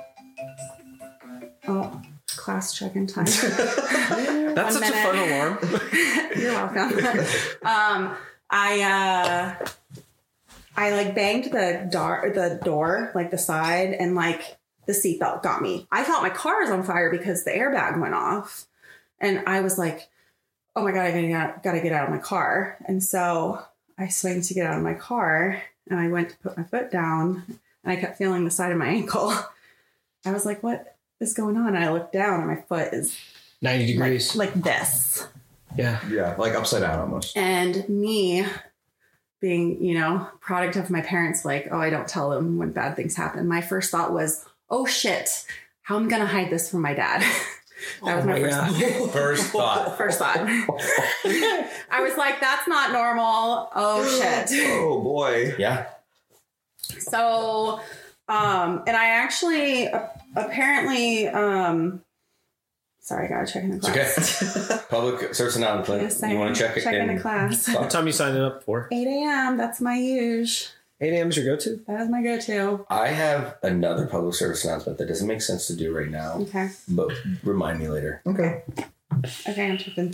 Oh, class check-in time. That's such a fun alarm. You're welcome. I like banged the door, like the side, and like the seatbelt got me. I thought my car was on fire because the airbag went off. And I was like, oh my God, I gotta get out of my car. And so I swung to get out of my car, and I went to put my foot down, and I kept feeling the side of my ankle. I was like, what is going on? And I looked down, and my foot is 90 degrees. like this. Yeah. Yeah, like upside down almost. And me being, product of my parents, like, oh, I don't tell them when bad things happen. My first thought was, oh shit, how am I going to hide this from my dad? That was my first thought. First thought. I was like, that's not normal. Oh shit. Oh boy. Yeah. So, and I actually apparently, sorry, I gotta check in the class. It's okay. Public service announcement. Yes, You want to check it in the class. What time you signing up for? 8 a.m. That's my usual. 8 a.m. is your go-to? That is my go-to. I have another public service announcement that doesn't make sense to do right now, Okay. but remind me later. Okay. Okay, I'm tripping.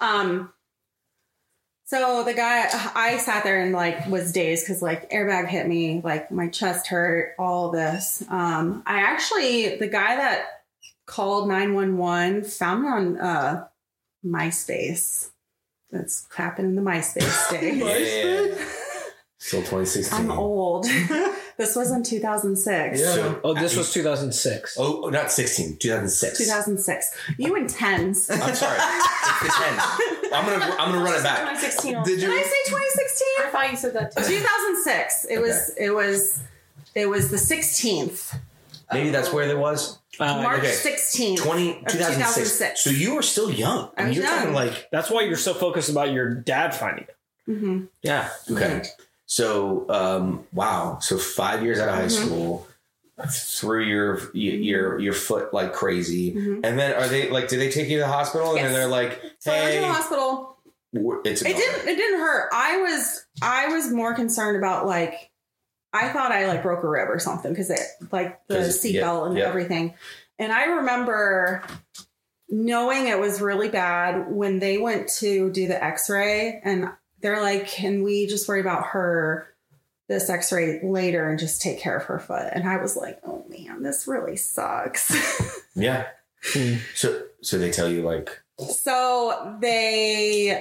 So the guy, I sat there and like was dazed because like airbag hit me, like my chest hurt, all this. The guy that called 911 found me on MySpace. That's happened in the MySpace day. Yeah. Still 2016. I'm old. This was in 2006. Yeah. So, This was 2006. Oh, not 16. 2006. 2006. You in tens. I'm sorry. It's the 10. I'm gonna run it back. 2016. Did you? Did I say 2016? I thought you said that too. 2006. It was the 16th. Maybe that's where it was. March okay. 16th. 2006. 2006. So you were still young. I was you're young. talking like That's why you're so focused about your dad finding it. Mm-hmm. yeah. Okay. So wow. So 5 years out of high school, threw your foot like crazy, and then are they like? Did they take you to the hospital? And Yes. then they're like, So I went to hey, the hospital. it's It didn't hurt. I was more concerned about like I thought I like broke a rib or something because it like the 'Cause, seatbelt and yeah. everything. And I remember knowing it was really bad when they went to do the X-ray, and they're like, "Can we just worry about this X-ray later and just take care of her foot?" And I was like, "Oh man, this really sucks." Yeah. So they tell you like So they,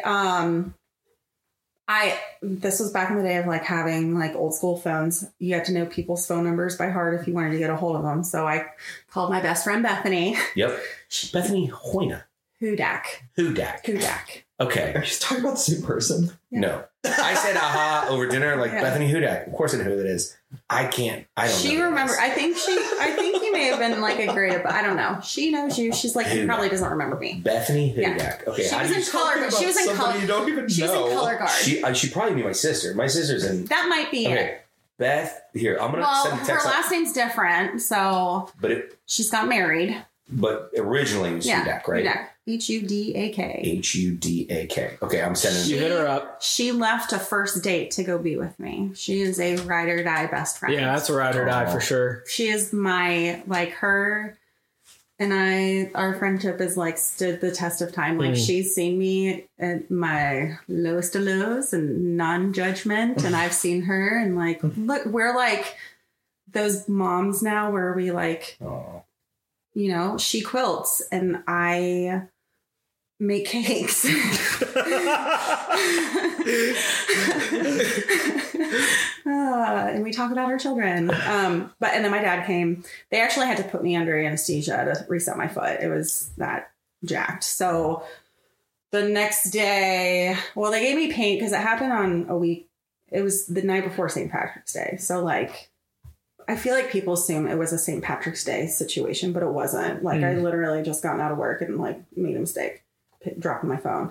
this was back in the day of like having like old school phones. You had to know people's phone numbers by heart if you wanted to get a hold of them. So I called my best friend Bethany. Yep. Bethany Hoyna. Hudak. Okay. Are you talking about the same person? Yeah. No. I said aha over dinner like Yeah. Bethany Hudak. Of course I know who that is. I don't She know. remember. I think you may have been like a grade, but I don't know. She knows you. She's like, she probably doesn't remember me. Bethany Yeah. Hudak. Okay. She how was do in you color. She was in color. You don't even She was know. in color guard. she probably knew my sister. My sister's in That might be Okay. it. Beth, here, I'm gonna Well, send a her text out, last name's different, so but she's got married. but originally it was Hudak, right? Hudak. Hudak. Hudak. Okay, I'm sending. You hit her up. She left a first date to go be with me. She is a ride or die best friend. Yeah, that's a ride or die for sure. She is my, like, her and I, our friendship is like stood the test of time. Like she's seen me at my lowest of lows and non-judgment, and I've seen her, and like, look, we're like those moms now where we like, you know, she quilts and I make cakes. And we talk about our children. And then my dad came. They actually had to put me under anesthesia to reset my foot. It was that jacked. So the next day, well, they gave me paint because it happened on a week. It was the night before St. Patrick's Day. So like, I feel like people assume it was a St. Patrick's Day situation, but it wasn't. Like I literally just gotten out of work and like made a mistake, dropping my phone.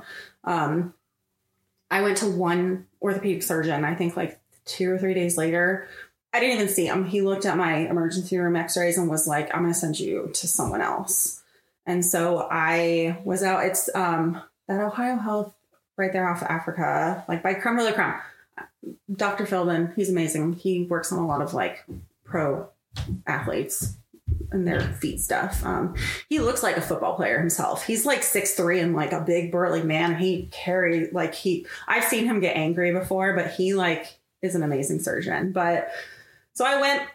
I went to one orthopedic surgeon, I think like 2 or 3 days later. I didn't even see him. He looked at my emergency room x-rays and was like, I'm going to send you to someone else. And so I was out. It's that Ohio Health right there off of Africa, like by Creme de la Creme. Dr. Philbin, he's amazing. He works on a lot of like pro athletes and their feet stuff. He looks like a football player himself. He's like 6'3" and like a big burly man. He carries like I've seen him get angry before, but he like is an amazing surgeon. But so I went,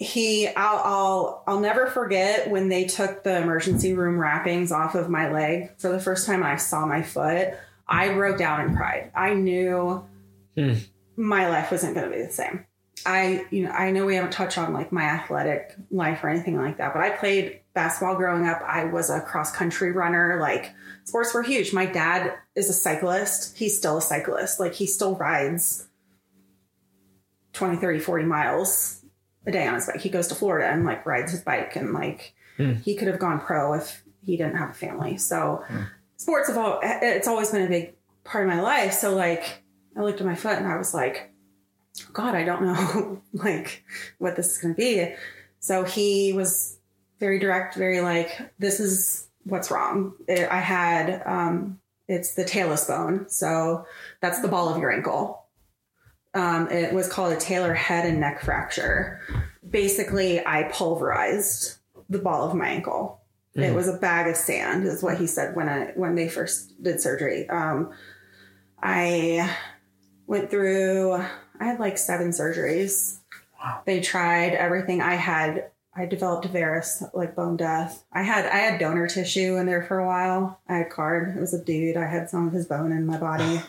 I'll never forget when they took the emergency room wrappings off of my leg for the first time and I saw my foot. I broke down and cried. I knew my life wasn't going to be the same. I know we haven't touched on like my athletic life or anything like that, but I played basketball growing up. I was a cross country runner. Like sports were huge. My dad is a cyclist. He's still a cyclist. Like he still rides 20, 30, 40 miles a day on his bike. He goes to Florida and like rides his bike and like he could have gone pro if he didn't have a family. So sports it's always been a big part of my life. So like I looked at my foot and I was like, God, I don't know like what this is going to be. So he was very direct, very like, this is what's wrong. I had, it's the talus bone. So that's the ball of your ankle. It was called a talar head and neck fracture. Basically, I pulverized the ball of my ankle. It was a bag of sand is what he said when they first did surgery. I went through, I had like 7 surgeries. Wow. They tried everything. I developed varus, like bone death. I had donor tissue in there for a while. I had card. It was a dude. I had some of his bone in my body.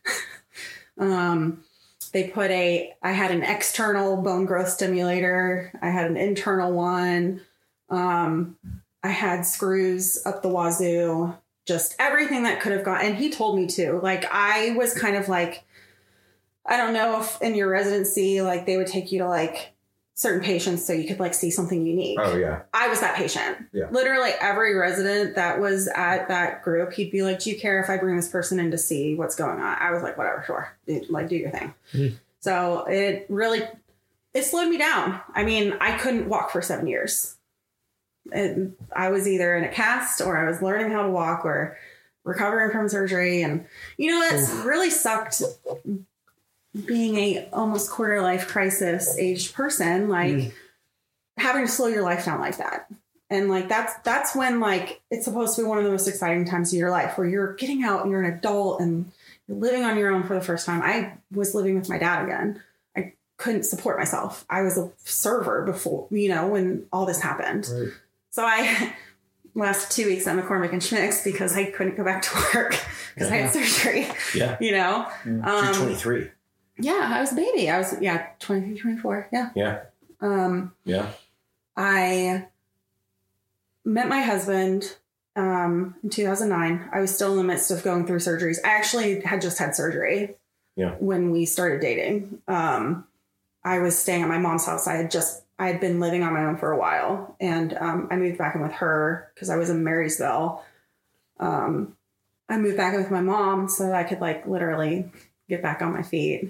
I had an external bone growth stimulator. I had an internal one. I had screws up the wazoo, just everything that could have gone. And he told me to, like, I was kind of like, I don't know if in your residency, like they would take you to like certain patients so you could like see something unique. Oh yeah. I was that patient. Yeah. Literally every resident that was at that group, he'd be like, do you care if I bring this person in to see what's going on? I was like, whatever, sure. Like do your thing. So it slowed me down. I mean, I couldn't walk for 7 years. I was either in a cast or I was learning how to walk or recovering from surgery. And that's really sucked. Being a almost quarter life crisis aged person, like having to slow your life down like that. And like, that's when like, it's supposed to be one of the most exciting times of your life where you're getting out and you're an adult and you're living on your own for the first time. I was living with my dad again. I couldn't support myself. I was a server before, when all this happened. Right. So I last 2 weeks at McCormick and Schmick's because I couldn't go back to work because I had surgery, You're 23. Yeah, I was a baby. I was, 23, 24. Yeah. Yeah. I met my husband in 2009. I was still in the midst of going through surgeries. I actually had just had surgery when we started dating. I was staying at my mom's house. I had been living on my own for a while. And I moved back in with her because I was in Marysville. I moved back in with my mom so that I could like literally get back on my feet.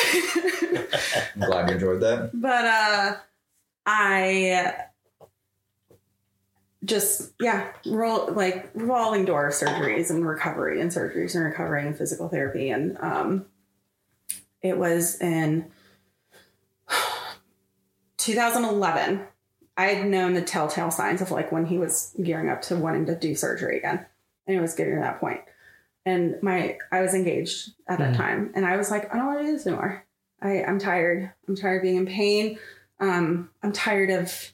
I'm glad you enjoyed that. But I just revolving door of surgeries and recovery and surgeries and recovery and physical therapy. And it was in 2011. I had known the telltale signs of like when he was gearing up to wanting to do surgery again, and it was getting to that point. And I was engaged at that time, and I was like, I don't want to do this anymore. I'm tired. I'm tired of being in pain. I'm tired of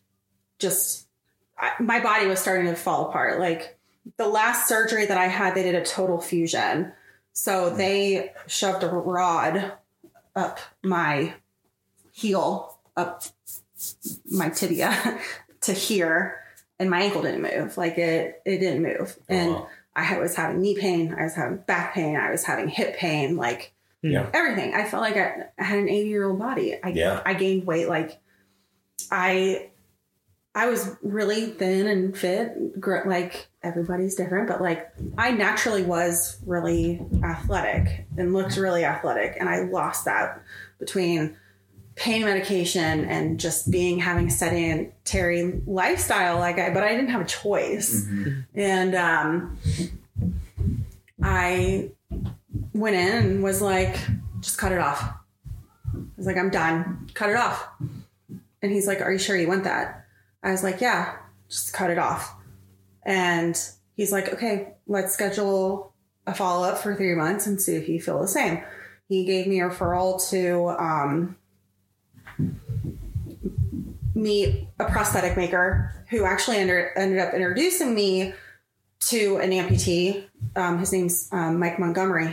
my body was starting to fall apart. Like the last surgery that I had, they did a total fusion. So they shoved a rod up my heel, up my tibia to here, and my ankle didn't move. Like it didn't move. And I was having knee pain. I was having back pain. I was having hip pain, like everything. I felt like I had an 80-year-old body. I gained weight. Like I was really thin and fit, like everybody's different, but like I naturally was really athletic and looked really athletic. And I lost that between pain medication and just having a sedentary lifestyle. But I didn't have a choice. Mm-hmm. And I went in and was like, just cut it off. I was like, I'm done. Cut it off. And he's like, are you sure you want that? I was like, yeah, just cut it off. And he's like, okay, let's schedule a follow-up for 3 months and see if you feel the same. He gave me a referral to meet a prosthetic maker who actually ended up introducing me to an amputee. His name's Mike Montgomery.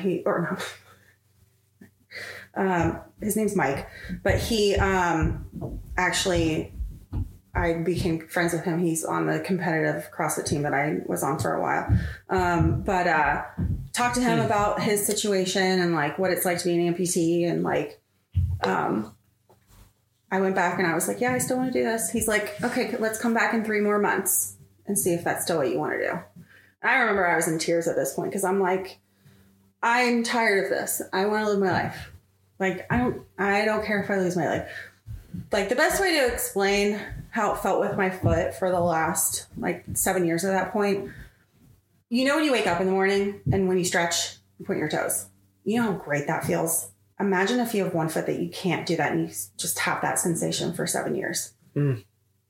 His name's Mike, but he actually, I became friends with him. He's on the competitive CrossFit team that I was on for a while. But talked to him about his situation and like what it's like to be an amputee. And like, I went back and I was like, yeah, I still want to do this. He's like, okay, let's come back in 3 more months and see if that's still what you want to do. I remember I was in tears at this point because I'm like, I'm tired of this. I want to live my life. Like, I don't care if I lose my leg. Like, the best way to explain how it felt with my foot for the last, 7 years at that point, you know when you wake up in the morning and when you stretch, you point your toes. You know how great that feels? Imagine if you have one foot that you can't do that and you just have that sensation for 7 years. Mm.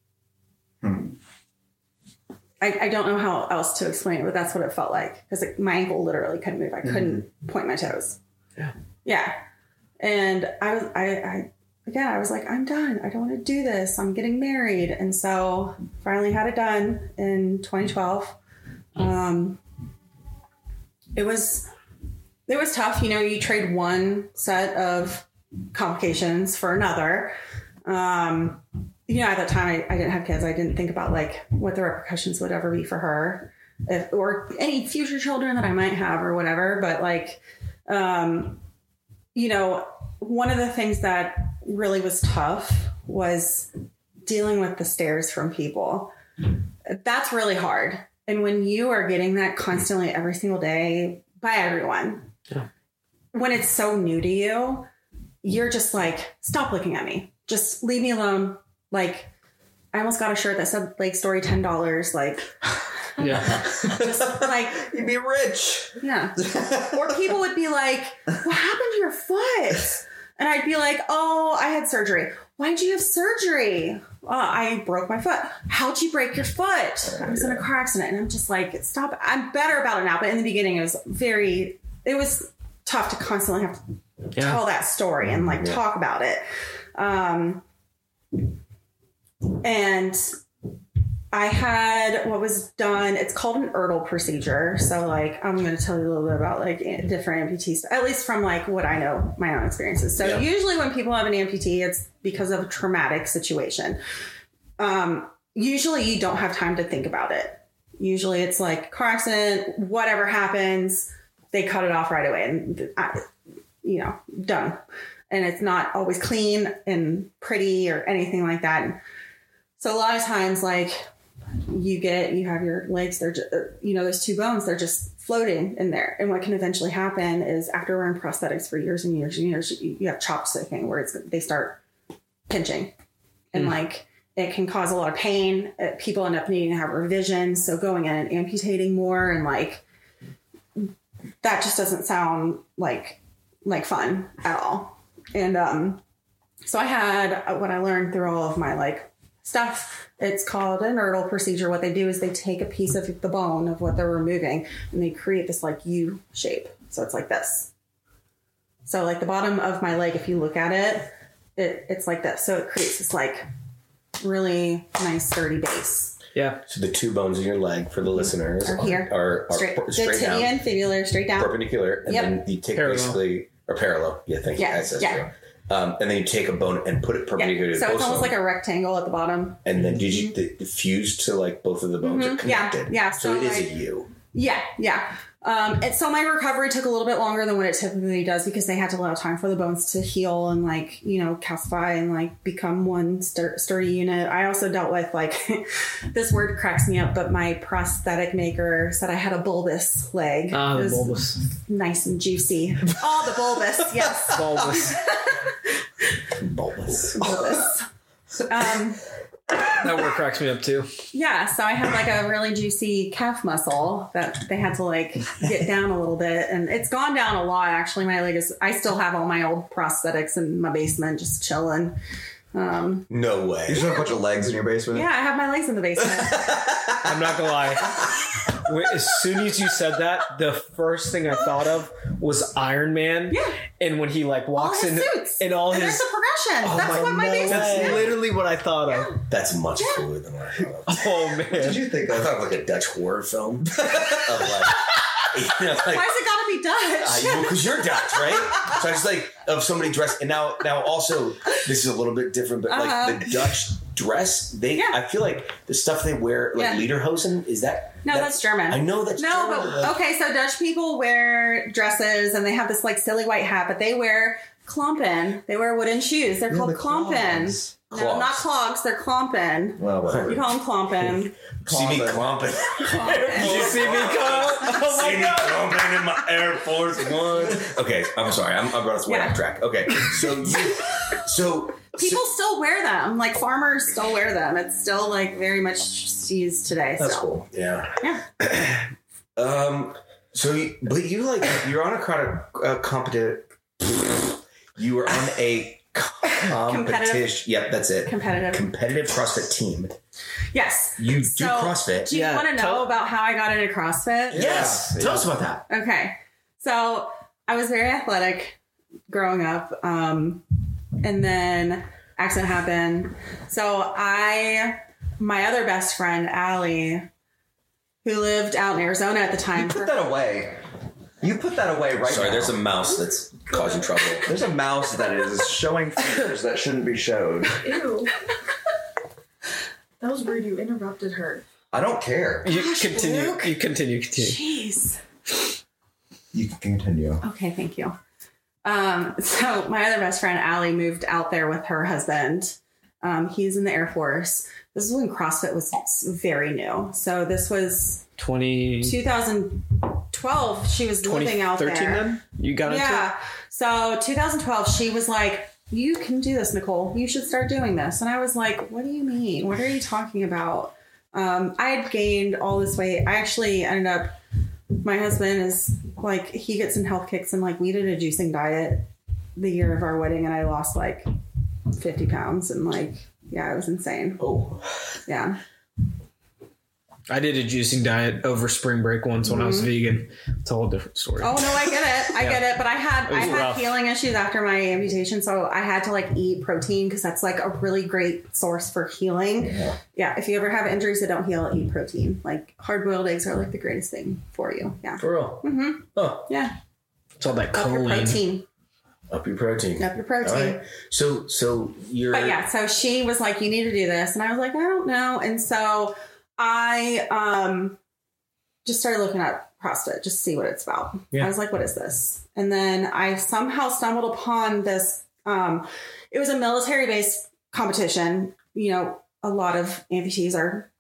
I don't know how else to explain it, but that's what it felt like. Because my ankle literally couldn't move. I couldn't point my toes. Yeah. And I was like, I'm done. I don't want to do this. I'm getting married. And so finally had it done in 2012. It was tough. You know, you trade one set of complications for another. At that time I didn't have kids. I didn't think about what the repercussions would ever be for her or any future children that I might have or whatever. But one of the things that really was tough was dealing with the stares from people. That's really hard. And when you are getting that constantly every single day by everyone, when it's so new to you, you're just like, stop looking at me. Just leave me alone. I almost got a shirt that said Lake Story $10. Just you'd be rich. Yeah. Or people would be like, what happened to your foot? And I'd be like, oh, I had surgery. Why'd you have surgery? I broke my foot. How'd you break your foot? I was in a car accident. And I'm just like, stop. I'm better about it now. But in the beginning, it was tough to constantly have to tell that story and talk about it. And I had what was done. It's called an Ertl procedure. So I'm going to tell you a little bit about different amputees, at least from what I know, my own experiences. So usually when people have an amputee, it's because of a traumatic situation. Usually you don't have time to think about it. Usually it's car accident, whatever happens, they cut it off right away and, done. And it's not always clean and pretty or anything like that. So a lot of times, you have your legs, they're just, those two bones, they're just floating in there. And what can eventually happen is after wearing prosthetics for years and years and years, you have chop sucking where they start pinching and like it can cause a lot of pain. People end up needing to have revisions. So going in and amputating more and like, that just doesn't sound like fun at all. And, so I had what I learned through all of my like stuff. It's called a Nerdle procedure. What they do is they take a piece of the bone of what they're removing and they create this like U shape. So it's like this. So like the bottom of my leg, if you look at it's like this. So it creates this like really nice sturdy base. Yeah. So the two bones in your leg for the listeners Are here. are Straight. straight The tibia down, and fibular straight down. perpendicular, and Yep. then you take Parallel. basically or parallel. Yeah, thank you. Yeah, That's yeah. true. And then you take a bone and put it perpendicular Yeah. to So both it's of almost them. like a rectangle at the bottom. And then did you the fuse to like both of the bones are Mhm. Yeah, connected? yeah, So, so it is like- a U. Yeah. And so my recovery took a little bit longer than what it typically does because they had to allow time for the bones to heal and like, calcify and like become one sturdy unit. I also dealt with like, this word cracks me up, but my prosthetic maker said I had a bulbous leg. Ah, It the was bulbous. nice and juicy. Oh, the bulbous. Yes. Bulbous. Bulbous. Bulbous. That word cracks me up too. Yeah, so I had like a really juicy calf muscle that they had to like get down a little bit, and it's gone down a lot. Actually, my leg is. I still have all my old prosthetics in my basement, just chilling. No You way. just have a bunch of legs in your basement. Yeah, I have my legs in the basement. I'm not gonna lie. As soon as you said that, the first thing I thought of was Iron Man. Yeah. And when he like all walks his in suits. and all and his. there's a progression. Oh That's what my no, basement that's is. literally what I thought of. That's much cooler than what I thought of. Oh man. What did you think I of? thought of like a Dutch horror film. Of like, like Why does it gotta be Dutch? because you're Dutch, right? So I just like of somebody dressed, and now also this is a little bit different, but like the Dutch dress, Yeah. I feel like the stuff they wear, like lederhosen, is that? No, that's German. I know that's No, German. but okay, so Dutch people wear dresses and they have this like silly white hat, but they wear klompen. They wear wooden shoes. They're called the klompen. clogs. No, not clogs. They're klompen. Well, whatever. You call them klompen. See me clomping. Did you see me come? Oh See my me god. clomping in my Air Force Ones. Okay, I'm sorry. I'm brought us way Yeah. off track. Okay, so People still wear them. Like farmers still wear them. It's still like very much used today. That's still. cool. Yeah. Yeah. But you're on a competitive. You were on a competition. Yep, that's it. Competitive. CrossFit team. Yes. You do So, CrossFit. Do you Yeah, want to know tell- about how I got into CrossFit? Yes. Yeah. Tell us about that. Okay. So I was very athletic growing up. And then accident happened. So my other best friend, Allie, who lived out in Arizona at the time. Put that away. You put that away right Sorry, now. there's a mouse that's causing trouble. There's a mouse that is showing features that shouldn't be showed. Ew. That was weird. You interrupted her. I don't care. You Gosh, continue. Luke. You continue. Jeez. You can continue. Okay, thank you. So my other best friend, Allie, moved out there with her husband. He's in the Air Force. This is when CrossFit was very new. So this was 2012. She was living out there. 2013 then? You got into Yeah. it? So 2012, she was like, you can do this, Nicole. You should start doing this. And I was like, what do you mean? What are you talking about? I had gained all this weight. I actually ended up, my husband is like, he gets in health kicks, and like we did a juicing diet the year of our wedding, and I lost like 50 pounds. And like, yeah, it was insane. Oh. Yeah. I did a juicing diet over spring break once when I was vegan. It's a whole different story. Oh no, I get it. I get it. But I had was rough. healing issues after my amputation, so I had to like eat protein because that's like a really great source for healing. Yeah. If you ever have injuries that don't heal, eat protein. Like hard boiled eggs are like the greatest thing for you. Yeah. For real? Mm-hmm. Oh. Yeah. It's all that Up your choline. protein. Up your protein. Up your All protein. right. So you're. But yeah, so she was like, you need to do this. And I was like, I don't know. And so I just started looking at CrossFit just to see what it's about. Yeah. I was like, what is this? And then I somehow stumbled upon this. It was a military-based competition. You know, a lot of amputees are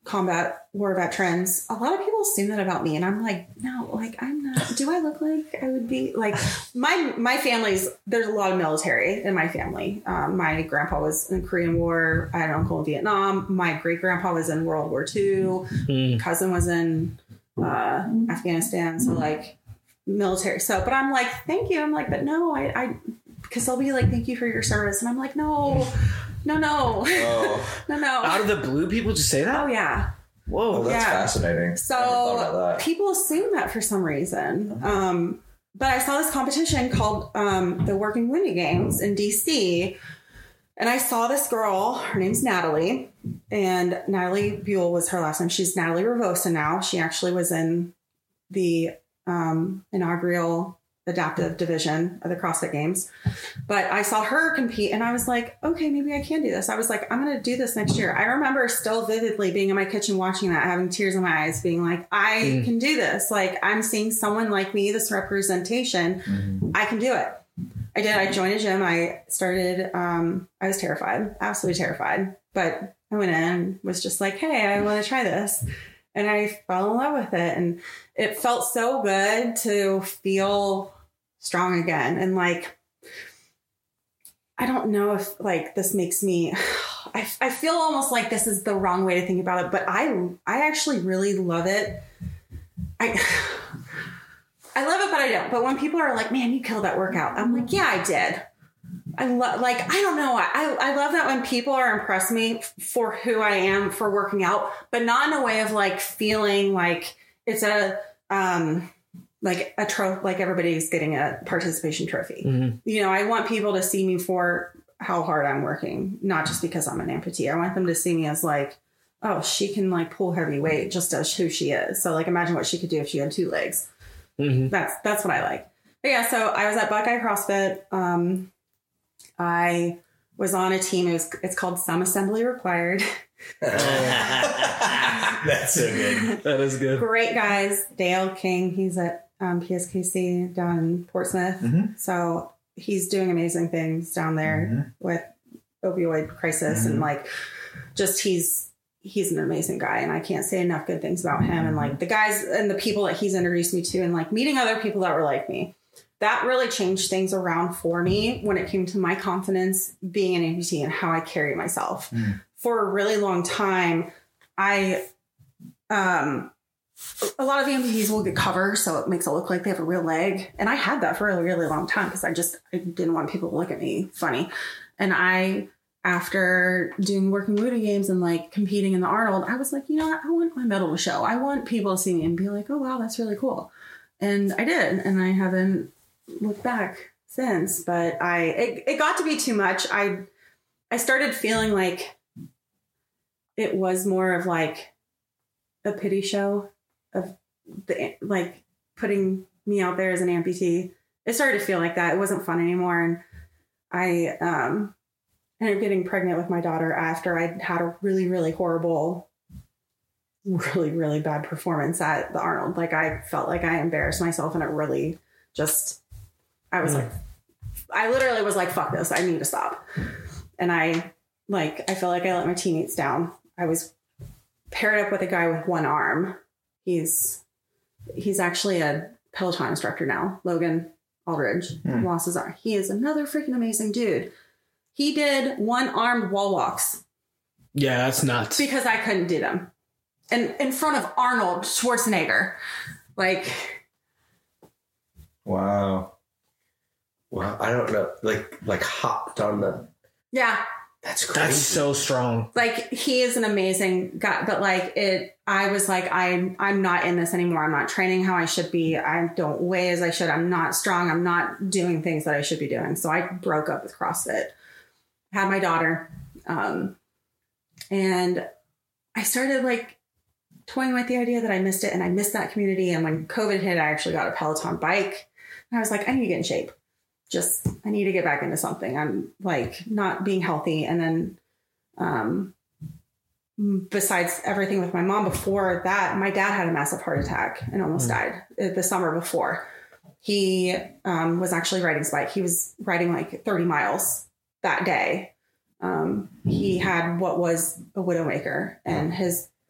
combat war veterans, a lot of people assume that about me, and I'm like, no, like I'm not. Do I look like I would be like my family's? There's a lot of military in my family. My grandpa was in the Korean War. I had an uncle in Vietnam. My great grandpa was in World War II. Cousin was in Afghanistan. So like military. So, but I'm like, thank you. I'm like, but no, I because they'll be like, thank you for your service, and I'm like, no. Oh. No. Out of the blue, people just say that? Oh yeah. Whoa. Oh, that's Yeah. fascinating. I never thought about So that. people assume that for some reason. But I saw this competition called the Working Wounded Games in DC. And I saw this girl, her name's Natalie, and Natalie Buell was her last name. She's Natalie Ravosa now. She actually was in the inaugural adaptive division of the CrossFit Games. But I saw her compete and I was like, okay, maybe I can do this. I was like, I'm going to do this next year. I remember still vividly being in my kitchen watching that, having tears in my eyes, being like, I can do this. Like, I'm seeing someone like me, this representation. I can do it. I did. I joined a gym. I started, I was terrified, absolutely terrified. But I went in and was just like, hey, I want to try this. And I fell in love with it. And it felt so good to feel strong again. And like, I don't know if like this makes me, I feel almost like this is the wrong way to think about it, but I actually really love it. I love it, but I don't. But when people are like, man, you killed that workout. I'm like, yeah, I did. I don't know. I love that when people are impressing me for who I am for working out, but not in a way of like feeling like it's a, like a trophy, like everybody's getting a participation trophy. You know, I want people to see me for how hard I'm working, not just because I'm an amputee. I want them to see me as like, oh, she can like pull heavy weight just as who she is. So like, imagine what she could do if she had two legs. That's what I like. But yeah, so I was at Buckeye CrossFit. I was on a team. It's called Some Assembly Required. That's so good. That is good. Great guys. Dale King, he's at PSKC down in Portsmouth. So he's doing amazing things down there with opioid crisis and like just he's an amazing guy, and I can't say enough good things about him and like the guys and the people that he's introduced me to, and like meeting other people that were like me. That really changed things around for me when it came to my confidence being an amputee and how I carry myself. For a really long time, a lot of amputees will get cover, so it makes it look like they have a real leg. And I had that for a really long time because I didn't want people to look at me funny. And after doing Working Wounded Games and like competing in the Arnold, I was like, you know what? I want my medal to show. I want people to see me and be like, oh, wow, that's really cool. And I did. And I haven't looked back since, but it got to be too much. I started feeling like it was more of like a pity show of the like putting me out there as an amputee. It started to feel like that. It wasn't fun anymore. And I ended up getting pregnant with my daughter after I'd had a really, really horrible, really, really bad performance at the Arnold. Like I felt like I embarrassed myself, and it really just, I literally was like, fuck this. I need to stop. And I feel like I let my teammates down. I was paired up with a guy with one arm. He's actually a Peloton instructor now, Logan Aldridge. Lost his arm. He is another freaking amazing dude. He did one-armed wall walks. Yeah, that's nuts. Because I couldn't do them. And in front of Arnold Schwarzenegger. Like, Wow. Well, I don't know. Like hopped on the. yeah. That's crazy. That's so strong. Like, he is an amazing guy, but like I was like, I'm not in this anymore. I'm not training how I should be. I don't weigh as I should. I'm not strong. I'm not doing things that I should be doing. So I broke up with CrossFit, had my daughter. And I started like toying with the idea that I missed it, and I missed that community. And when COVID hit, I actually got a Peloton bike, and I was like, I need to get in shape. I need to get back into something. I'm like not being healthy. And then, besides everything with my mom before that, my dad had a massive heart attack and almost died the summer before. He, was actually riding his bike. He was riding like 30 miles that day. He had what was a widowmaker, and his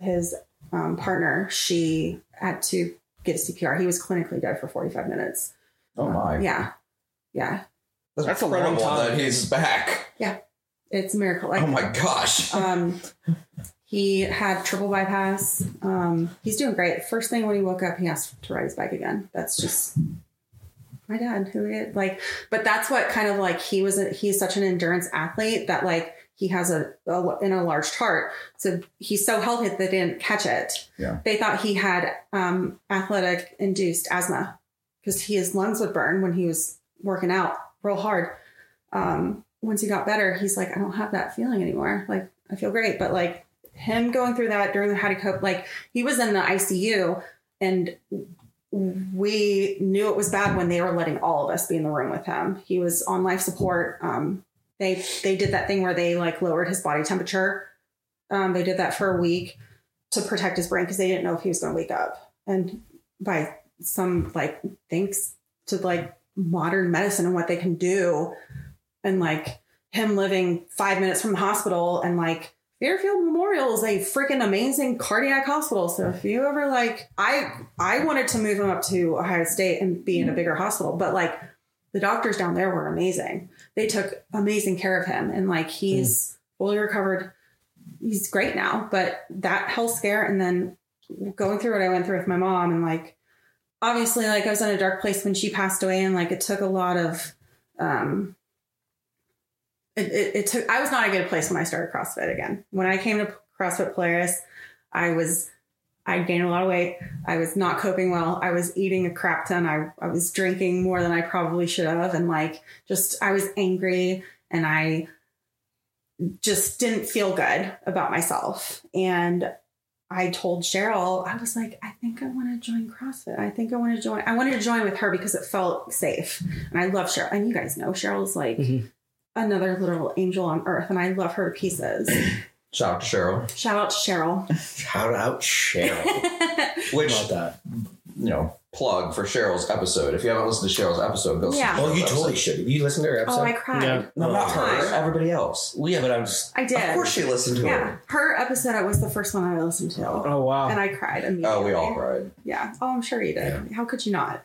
his partner, she had to get a CPR. He was clinically dead for 45 minutes. Oh my. Yeah. That's a long incredible time. that he's back. It's a miracle. Like, Oh my gosh. he had triple bypass. He's doing great. First thing when he woke up, he asked to ride his bike again. That's just my dad who he is. Like, but that's what kind of like he's such an endurance athlete that like he has a enlarged heart. So he's so healthy that they didn't catch it. Yeah. They thought he had athletic induced asthma because his lungs would burn when he was working out real hard. Once he got better, he's like, I don't have that feeling anymore. Like, I feel great. But like him going through that during the how to cope, like he was in the ICU and we knew it was bad when they were letting all of us be in the room with him. He was on life support. They did that thing where they like lowered his body temperature. They did that for a week to protect his brain because they didn't know if he was going to wake up. And by some like thanks to like modern medicine and what they can do, and like him living 5 minutes from the hospital, and like Fairfield Memorial is a freaking amazing cardiac hospital. So if you ever like, I wanted to move him up to Ohio State and be in a bigger hospital, but like the doctors down there were amazing. They took amazing care of him, and like he's fully recovered. He's great now, but that health scare and then going through what I went through with my mom, and like obviously like I was in a dark place when she passed away, and like it took a lot of it took, I was not a good place when I started CrossFit again. When I came to CrossFit Polaris, I gained a lot of weight. I was not coping well. I was eating a crap ton. I was drinking more than I probably should have. And like, just, I was angry and I just didn't feel good about myself. And I told Cheryl, I was like, I think I want to join CrossFit. I wanted to join with her because it felt safe. And I love Cheryl. And you guys know Cheryl's like another little angel on earth. And I love her to pieces. Shout out to Cheryl. Shout out to Cheryl. Shout out Cheryl. Which, About that. you know, plug for Cheryl's episode. If you haven't listened to Cheryl's episode, go Yeah. listen to Oh, you Cheryl's totally episode. should. You listened to her episode? Oh, I cried. Yeah. No, not her. Time. Everybody else. Well, yeah, but I'm just. I did. Of course she listened to Yeah. it. Her episode was the first one I listened to. Oh wow. And I cried immediately. Oh, we all cried. Yeah. Oh, I'm sure you did. How could you not?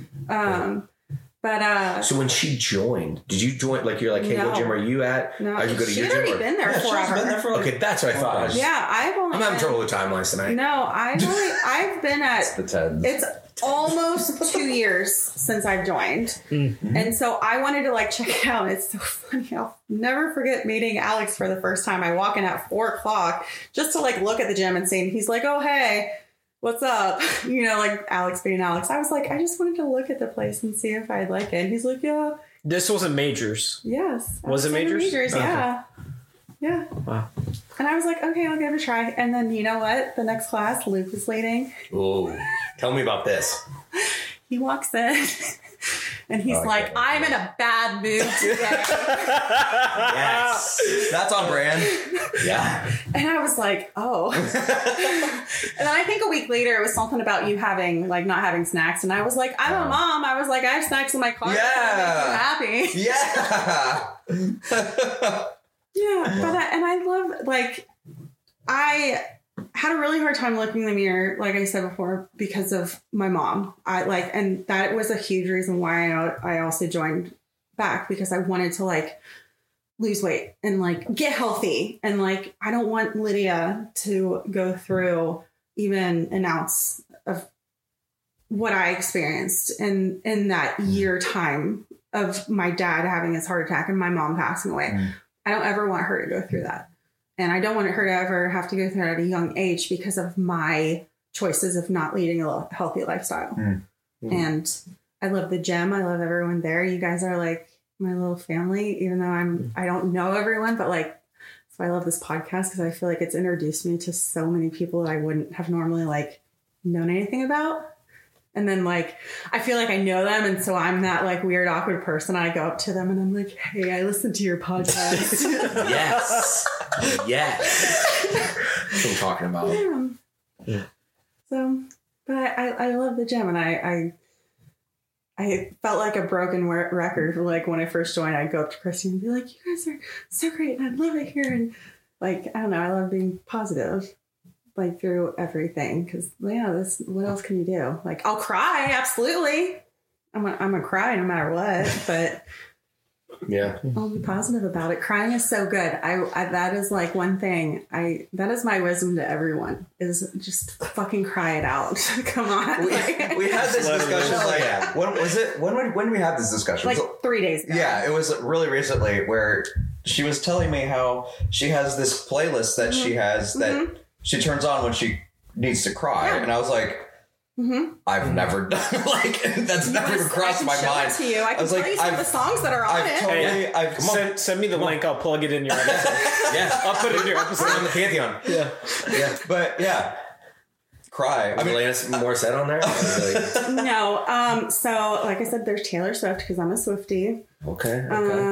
But So when she joined, did you join? Like you're like, hey, No. what gym are you at? no, Are you go to she your had gym? already or- been there Yeah, she's forever. been there for Okay, that's what I thought. I was- Yeah, I've only I'm having been- trouble with timelines tonight. No, I've been at The Teds. it's almost 2 years since I've joined. And so I wanted to like check it out. It's so funny. I'll never forget meeting Alex for the first time. I walk in at 4:00 just to like look at the gym and see, and he's like, oh, hey, what's up? You know, like Alex being Alex. I was like, I just wanted to look at the place and see if I'd like it. And he's like, yeah, This wasn't majors. yes. Was it Alexander Majors? Okay. Yeah. Yeah. Wow. And I was like, okay, I'll give it a try. And then you know what? The next class, Luke is leading. Oh, tell me about this. He walks in and he's Okay. like, I'm in a bad mood today. Yes. That's on brand. Yeah. And I was like, oh. And then I think a week later, it was something about you having, like, not having snacks. And I was like, I'm a mom. I was like, I have snacks in my car. Yeah. I'm happy. Yeah. Yeah. But I love, like, I had a really hard time looking in the mirror, like I said before, because of my mom. And that was a huge reason why I also joined back, because I wanted to like lose weight and like get healthy. And like, I don't want Lydia to go through even an ounce of what I experienced in that year time of my dad having his heart attack and my mom passing away. I don't ever want her to go through that. And I don't want her to ever have to go through it at a young age because of my choices of not leading a healthy lifestyle. And I love the gym. I love everyone there. You guys are like my little family, even though I don't know everyone, but like, so I love this podcast because I feel like it's introduced me to so many people that I wouldn't have normally like known anything about. And then like, I feel like I know them. And so I'm that like weird, awkward person. I go up to them and I'm like, hey, I listened to your podcast. Yes. Yes. That's what I'm talking about. Yeah. So, but I love the gym, and I felt like a broken record. Like when I first joined, I'd go up to Christine and be like, "You guys are so great, and I love it here." And like, I don't know, I love being positive. like through everything because this what else can you do? Like I'll cry, absolutely. I'm gonna cry no matter what, but Yeah. I'll be positive about it. Crying is so good. I that is like one thing. That is my wisdom to everyone is just fucking cry it out. Come on. We had this discussion like when was it? When did we have this discussion? like 3 days ago. Yeah, it was really recently where she was telling me how she has this playlist that she has that she turns on when she needs to cry, and I was like, I've never done like that's never even crossed my mind. To you. I can tell you some of the songs that are on it. I've send me the link. I'll plug it in your episode. Yeah, I'll put it in your episode. on the Pantheon. Yeah. But yeah, cry. I mean, Alanis Morissette on there? No. So like I said, there's Taylor Swift because I'm a Swiftie. Okay.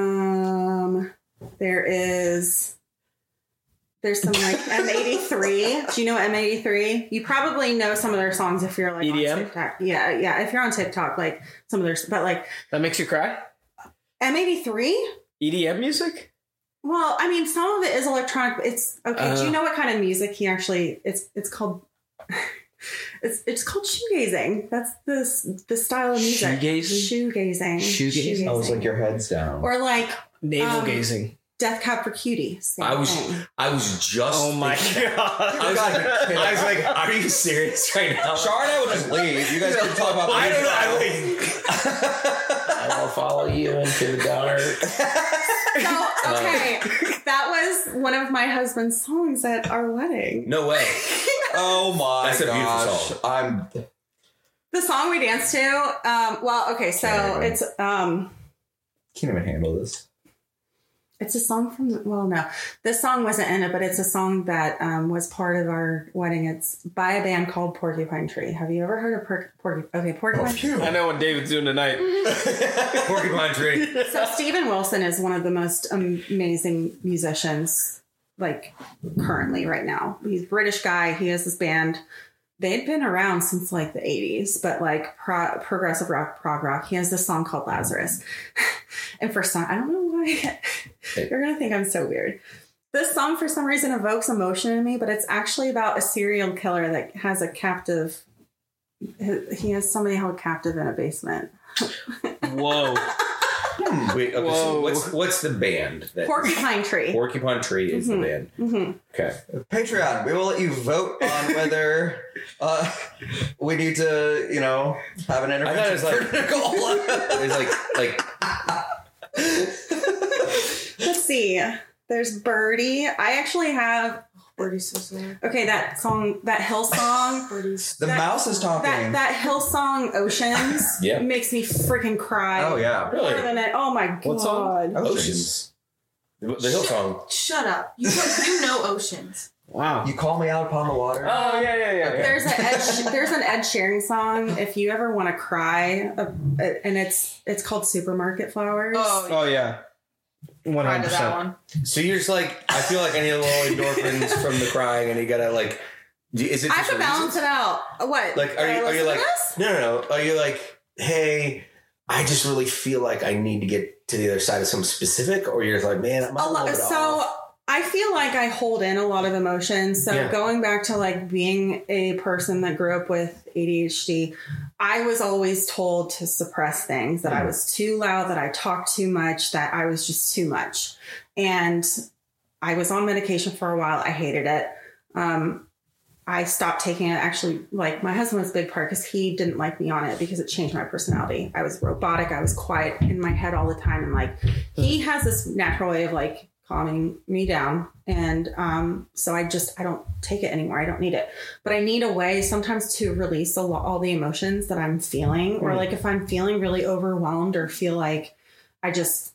There's some like M83. Do you know M83? You probably know some of their songs if you're like EDM? on TikTok. Yeah. If you're on TikTok, like some of their, but like That makes you cry? M83. EDM music? Well, I mean, some of it is electronic. It's okay. Do you know what kind of music he actually? It's called. It's called shoegazing. That's the style of music. Shoegazing? Shoegazing. I was like, your head's down. Or like Navel gazing. Death Cab for Cutie. Same I was just. Oh my god! I was like, are you serious right now? Char and I will just leave. You guys can talk about. I don't know. I will follow you into the dark. So, okay, that was one of my husband's songs at our wedding. No way. Oh my That's a beautiful gosh! song. I'm. The song we danced to. Well, okay, so Can't it's Can't even handle this. It's a song from, well, no, this song wasn't in it, but it's a song that was part of our wedding. It's by a band called Porcupine Tree. Have you ever heard of Porcupine Tree? I know what David's doing tonight. Porcupine Tree. So Steven Wilson is one of the most amazing musicians, like currently right now. He's a British guy. He has this band. They'd been around since like the 80s, but like progressive rock, prog rock. He has this song called Lazarus. And for some, I don't know why you're going to think I'm so weird. This song for some reason evokes emotion in me, but it's actually about a serial killer that has a captive. He has somebody held captive in a basement. Whoa. Wait, okay, Whoa. so what's the band? Porcupine Tree. Porcupine Tree is the band. Okay. Patreon, we will let you vote on whether we need to, have an intervention. I thought it was like Let's see. There's Birdie. I actually have. Birdie's so sad. Okay, that song, that Hill song. Birdie's. The mouse is talking. That Hill song, Oceans, Yeah. makes me freaking cry. Oh yeah. Really? More than it. Oh my god. What song? Oceans. The Hillsong. Shut up. You know Oceans. Wow. You call me out upon the water. Oh yeah. There's an Ed Sheeran song. If you ever want to cry, and it's called Supermarket Flowers. Oh yeah. Cried to that 100%. one. So you're just like, I feel like I need a little endorphins from the crying, and you gotta like, is it I just have to a balance reason? it out. What? Like, are you like, this? no? Are you like, Hey, I just really feel like I need to get to the other side of something specific, or you're just like, man, I'm a little bit So off. I feel like I hold in a lot of emotions. So Yeah. going back to like being a person that grew up with ADHD, I was always told to suppress things, that I was too loud, that I talked too much, that I was just too much. And I was on medication for a while. I hated it. I stopped taking it. Actually, like my husband was a big part because he didn't like me on it because it changed my personality. I was robotic. I was quiet in my head all the time. And like he has this natural way of like calming me down. And so I don't take it anymore. I don't need it. But I need a way sometimes to release all the emotions that I'm feeling. Or like if I'm feeling really overwhelmed or feel like I just,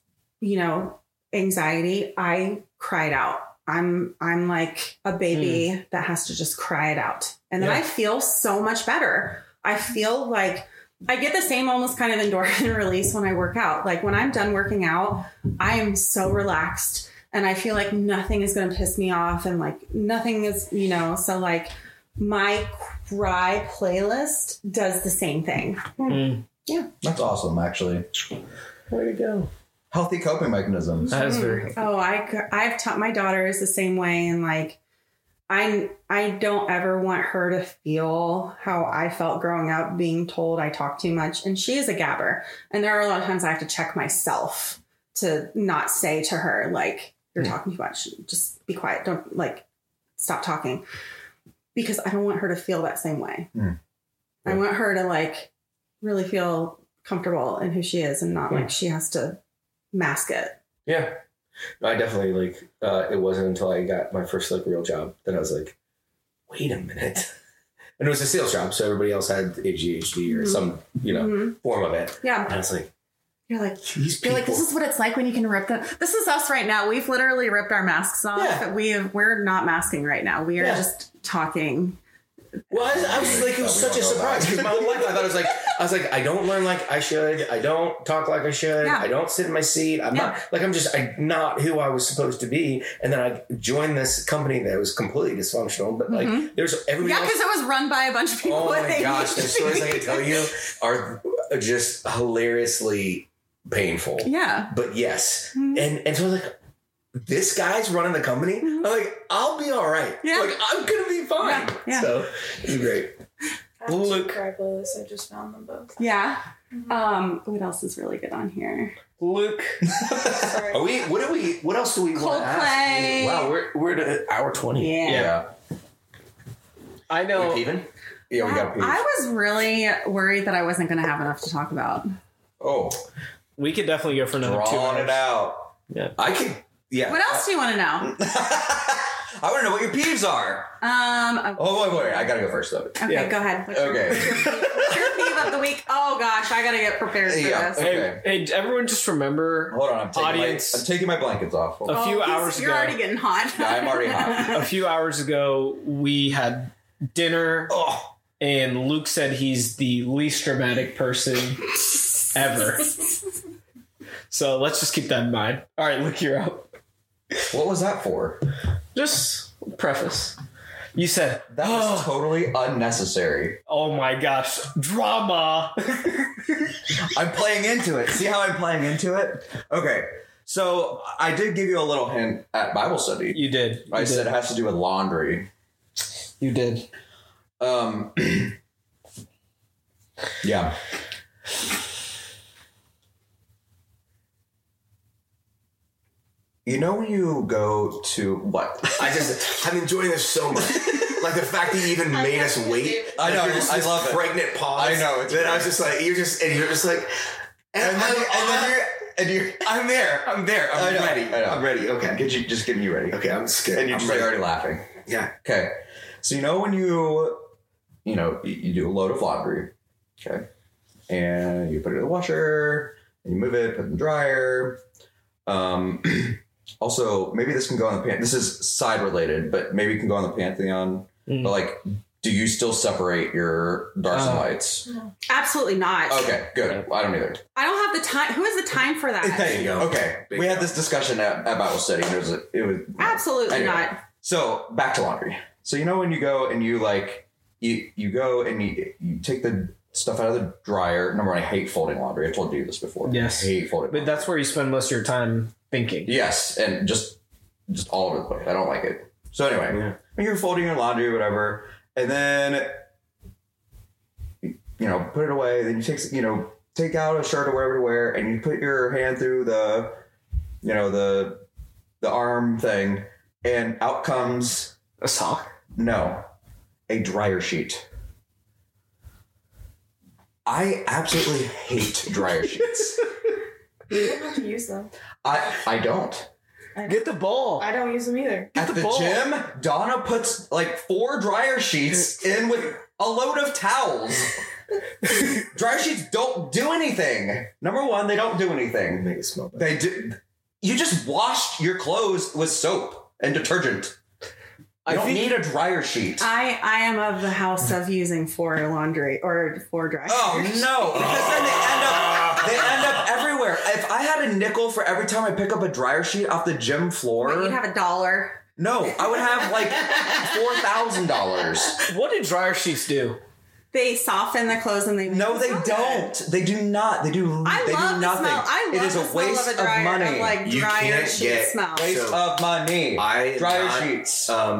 anxiety, I cry it out. I'm like a baby that has to just cry it out. And then I feel so much better. I feel like I get the same almost kind of endorphin release when I work out. Like when I'm done working out, I am so relaxed and I feel like nothing is going to piss me off and like nothing is, so like my cry playlist does the same thing. Yeah. That's awesome, actually. Way to go. Healthy coping mechanisms. That is very. Oh, I've taught my daughters the same way. And like, I don't ever want her to feel how I felt growing up being told I talk too much. And she is a gabber. And there are a lot of times I have to check myself to not say to her, like, you're talking too much. Just be quiet. Don't, like, stop talking. Because I don't want her to feel that same way. I want her to, like, really feel comfortable in who she is and not like she has to mask it. Yeah. I definitely, like, it wasn't until I got my first, like, real job that I was like, wait a minute. And it was a sales job, so everybody else had ADHD or some, form of it. Yeah. And I was like, You're like, these people. You're like, this is what it's like when you can rip them. This is us right now. We've literally ripped our masks off. Yeah. We're not masking right now. We are just talking. Well, I was like, it was such a surprise because my whole life I thought I was like, I don't learn like I should. I don't talk like I should. Yeah. I don't sit in my seat. I'm not I'm not who I was supposed to be. And then I joined this company that was completely dysfunctional. But like, there's everybody else. Because it was run by a bunch of people. Oh my gosh, the stories I can tell you are just hilariously painful. Yeah. But yes, and so I was like, this guy's running the company. I'm like, I'll be all right. Yeah. Like, I'm gonna be fine. Yeah. So it was great. I have Luke. two cry playlists. I just found them both. Yeah. What else is really good on here? Luke. Sorry. What else do we want to ask? Coldplay. Wow, we're at hour 20. Yeah. I know. We peeving? Yeah, we got peeved. I was really worried that I wasn't going to have enough to talk about. Oh, We could definitely go for another 2 drawing hours. it out. Yeah. I could, yeah. What else do you want to know? I want to know what your peeves are. Oh, wait, I gotta go first, though. Okay, Yeah. go ahead. Okay. What's your peeve of the week? Oh gosh, I gotta get prepared for Yeah. this. Okay. Hey, everyone just remember, Hold on, Audience. I'm taking my blankets off. Hold on. a few Oh, hours you're ago. already getting hot. Yeah, I'm already hot. A few hours ago, we had dinner, Oh, and Luke said he's the least dramatic person ever. So let's just keep that in mind. All right, Luke, you're up. what was that for? Just preface. You said, That was totally unnecessary. oh my gosh, drama. I'm playing into it. See how I'm playing into it? Okay. So I did give you a little hint at Bible study. You did. I said it has to do with laundry. You did. Yeah. You know when you go to what? I'm enjoying this so much. Like the fact that you even made us wait. I know, Like, you're just I this love it. pregnant pause. I know, it's Then I was just like, you're just like, And you're I'm there. I'm I know, ready. I know. I'm ready. Okay. just getting you ready. Okay, I'm scared. And you're I'm just ready. already laughing. Yeah. Okay. So you know when you do a load of laundry, okay, and you put it in the washer and you move it, put it in the dryer. Also, maybe this can go on the pan. This is side related, but maybe it can go on the Pantheon. But like, do you still separate your darks and lights? Absolutely not. Okay, good. I don't either. I don't have the time. Who has the time for that? There you go. Okay, we had this discussion at Bible study. And it was Absolutely Anyway. not. So back to laundry. So you know when you go and you like you go and you take the stuff out of the dryer. Number one, I hate folding laundry. I told you this before. Yes. I hate folding. But that's where you spend most of your time thinking. Yes, and just all over the place. I don't like it. So anyway, when you're folding your laundry or whatever, and then put it away. Then you take out a shirt or whatever to wear, and you put your hand through the arm thing, and out comes A sock? a dryer sheet. I absolutely hate dryer sheets. You don't have to use them. I don't. Get the ball. I don't use them either. At the ball. gym, Donna puts like 4 dryer sheets in with a load of towels. Dryer sheets don't do anything. Number one, they don't do anything. Make it smell bad. They do. You just wash your clothes with soap and detergent. You don't need a dryer sheet. I am of the house of using 4 laundry or 4 dryers. Oh no! Because then they end up everywhere. If I had a nickel for every time I pick up a dryer sheet off the gym floor, You'd have $1. no, I would have like $4,000. What do dryer sheets do? They soften the clothes and they make No, them they smell don't. good. They do not. They do. I they love do the nothing. smell. I love it is the a smell waste of a dryer, money. of like You dryer can't sheet get- smell. Waste So, of money. I dryer not, sheets.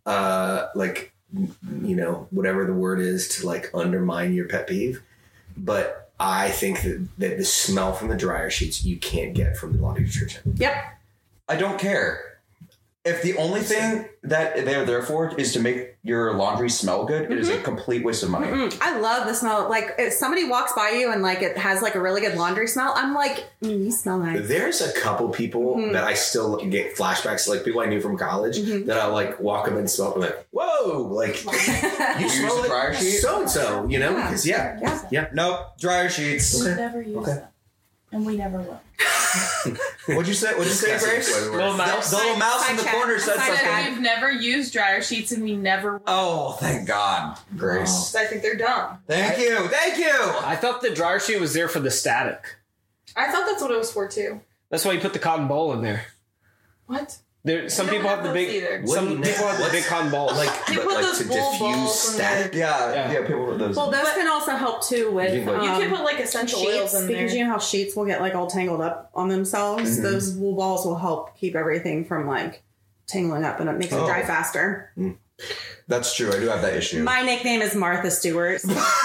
like, you know, whatever the word is to like undermine your pet peeve. But I think that the smell from the dryer sheets you can't get from the laundry detergent. Yep. I don't care. If the only thing that they're there for is to make your laundry smell good, it is a complete waste of money. I love the smell. Like if somebody walks by you and like it has like a really good laundry smell, I'm like, you smell nice. There's a couple people that I still get flashbacks, like people I knew from college, that I like walk up and smell. I'm like, whoa, like you smell the dryer like sheet? so and so, you know? Because yeah. Nope, dryer sheets. We never use them. And we never will. What'd you say, Grace? Little mouse. The little mouse in the corner said I something. said we've never used dryer sheets and we never will. Oh, thank God, Grace. I think they're dumb. Thank you. I thought the dryer sheet was there for the static. I thought that's what it was for too. That's why you put the cotton ball in there. What? Some We don't people have the those big. either. Some What do you people have the know? big cotton balls. Like, You but put like those to bull diffuse balls in static. Yeah, people with those. Well, those can also help too with You can- You can put like essential sheets oils in there. because you know how sheets will get like all tangled up on themselves. Those wool balls will help keep everything from like tangling up, and it makes it dry faster. That's true. I do have that issue. My nickname is Martha Stewart.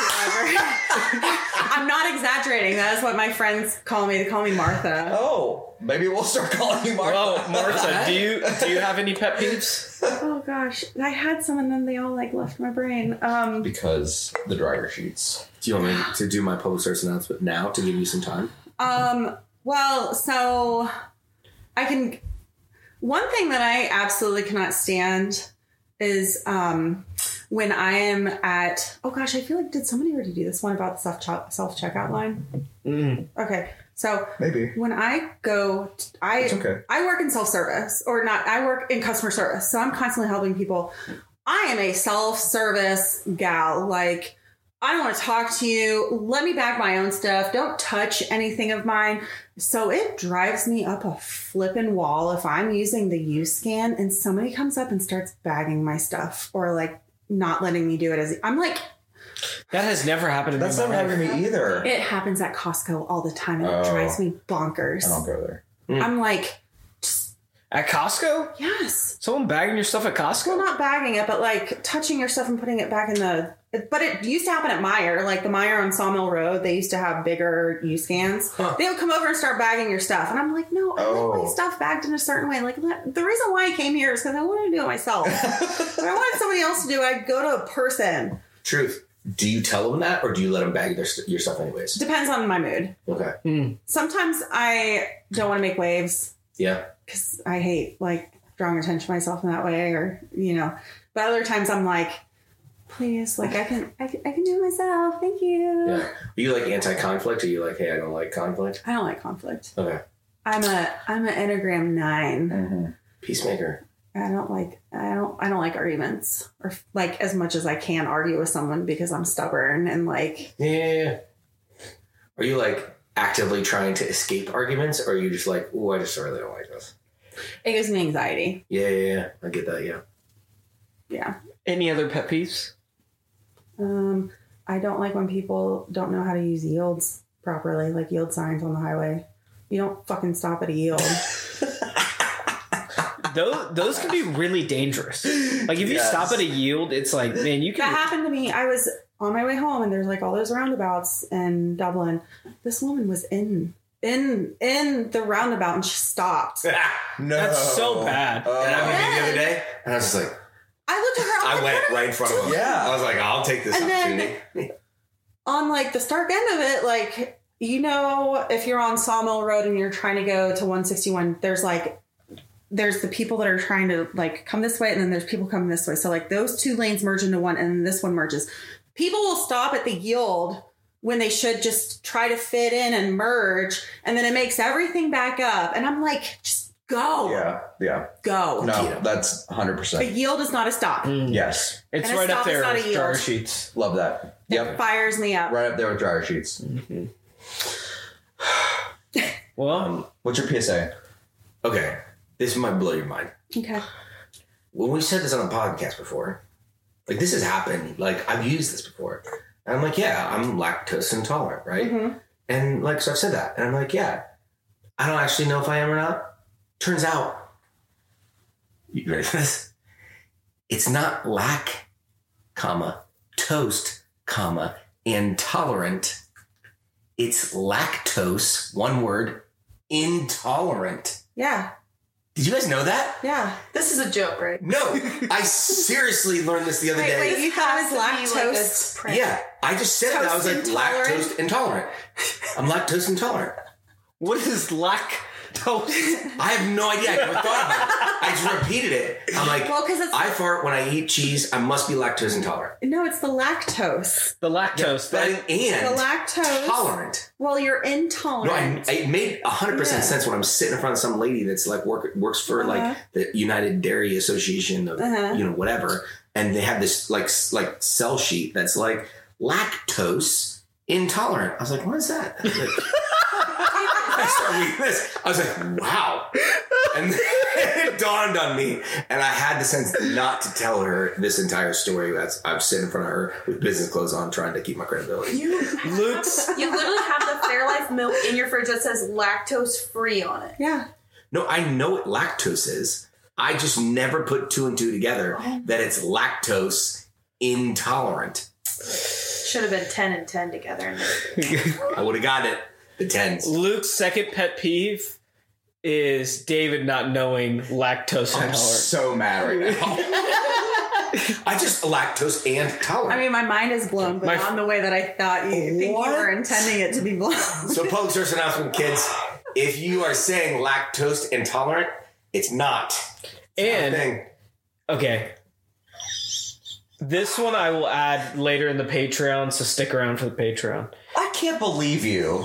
I'm not exaggerating. That is what my friends call me. They call me Martha. Oh, maybe we'll start calling you Martha. well, Martha, do you have any pet peeves? Oh gosh, I had some and then they all like left my brain. Because the dryer sheets. Do you want me to do my public service announcement now to give you some time? Well, so I can. One thing that I absolutely cannot stand is when I am at. Oh gosh, I feel like did somebody already do this one about the self checkout line? Okay, so Maybe. when I go, It's okay. I work in self service or not. I work in customer service, so I'm constantly helping people. I am a self service gal. Like, I don't want to talk to you. Let me bag my own stuff. Don't touch anything of mine. So it drives me up a flippin' wall if I'm using the U-Scan and somebody comes up and starts bagging my stuff or like not letting me do it as I'm like, That has never happened to me. That's in my never happened life. to me either. it happens at Costco all the time and it Oh. drives me bonkers. I don't go there. I'm like, At Costco? yes. Someone bagging your stuff at Costco? Well, not bagging it, but like touching your stuff and putting it back in the. But it used to happen at Meijer, like the Meijer on Sawmill Road. They used to have bigger U-Scans. They would come over and start bagging your stuff, and I'm like, no, I like my stuff bagged in a certain way. Like the reason why I came here is because I wanted to do it myself. If I wanted somebody else to do it, I'd go to a person. Truth. Do you tell them that, or do you let them bag your stuff anyways? Depends on my mood. Okay. Sometimes I don't want to make waves Yeah. because I hate like drawing attention to myself in that way, or you know. But other times I'm like, please, like I can do it myself. Thank you. Yeah. Are you like anti-conflict? Or are you like, hey, I don't like conflict? I don't like conflict. Okay. I'm an Enneagram 9. Peacemaker. I don't like arguments or like as much as I can argue with someone because I'm stubborn and like Yeah. Are you like actively trying to escape arguments, or are you just like, oh, I just really don't like this? it gives me anxiety. Yeah. I get that. Yeah. Yeah. Any other pet peeves? I don't like when people don't know how to use yields properly, like yield signs on the highway. You don't fucking stop at a yield. Those can be really dangerous. Like if you Yes. stop at a yield, it's like, man, you That can. happened to me. I was on my way home and there's like all those roundabouts in Dublin. This woman was in the roundabout and she stopped. No. That's so bad. And I met the other day, and I was just like, I looked at her. I like, went "What am right in front of him. Yeah. I was like, I'll take this And then- opportunity. on like the stark end of it, like, you know, if you're on Sawmill Road and you're trying to go to 161, there's the people that are trying to like come this way and then there's people coming this way. So like those two lanes merge into one and then this one merges. People will stop at the yield when they should just try to fit in and merge. And then it makes everything back up. And I'm like, just go. Yeah. Go. No, that's A 100%. yield is not a stop. Yes. It's And a right up stop is there not a with yield. dryer sheets. Love that. It Yep. fires me up. Right up there with dryer sheets. Well, What's your PSA? Okay, this might blow your mind. Okay. When we said this on a podcast before, like this has happened. Like I've used this before, and I'm like, yeah, I'm lactose intolerant, right? Mm-hmm. And like, so I've said that, and I'm like, yeah, I don't actually know if I am or not. Turns out, you ready for this? It's not lack, comma, toast, comma, intolerant. It's lactose, one word, intolerant. Yeah. Did you guys know that? Yeah. This is a joke, right? No, I seriously learned this the other day. Wait, you thought it was Has to be like a lactose? prank. Yeah, I just said it. I was like, Toast intolerant? lactose intolerant. I'm lactose intolerant. What is lactose? I have no idea. I never thought about it. I just repeated it. I'm like, Well, because it's I fart when I eat cheese. I must be lactose intolerant. no, it's the lactose. The lactose. But that- and The lactose. tolerant. Well, you're No, intolerant. it made 100% Yeah. sense when I'm sitting in front of some lady that's like works for like the United Dairy Association of whatever, and they have this like cell sheet that's like lactose intolerant. I was like, what is that? I was like, I started reading this. I was like, wow. And then it dawned on me, and I had the sense not to tell her this entire story. As I'm sitting in front of her with business clothes on, trying to keep my credibility. Luke's. You literally have the Fairlife milk in your fridge that says lactose free on it. yeah. No, I know what lactose is. I just never put two and two together that it's lactose intolerant. Should have been 10 and 10 together. I would have gotten it. The tens. Luke's second pet peeve is David not knowing lactose I'm intolerant. so mad right now. I just lactose and tolerant. I mean, my mind is blown, but My- not in the way that I thought you think you were intending it to be blown. So public service announcement, kids. If you are saying lactose intolerant, it's not. And Thing. okay, this one I will add later in the Patreon, so stick around for the Patreon. I can't believe you.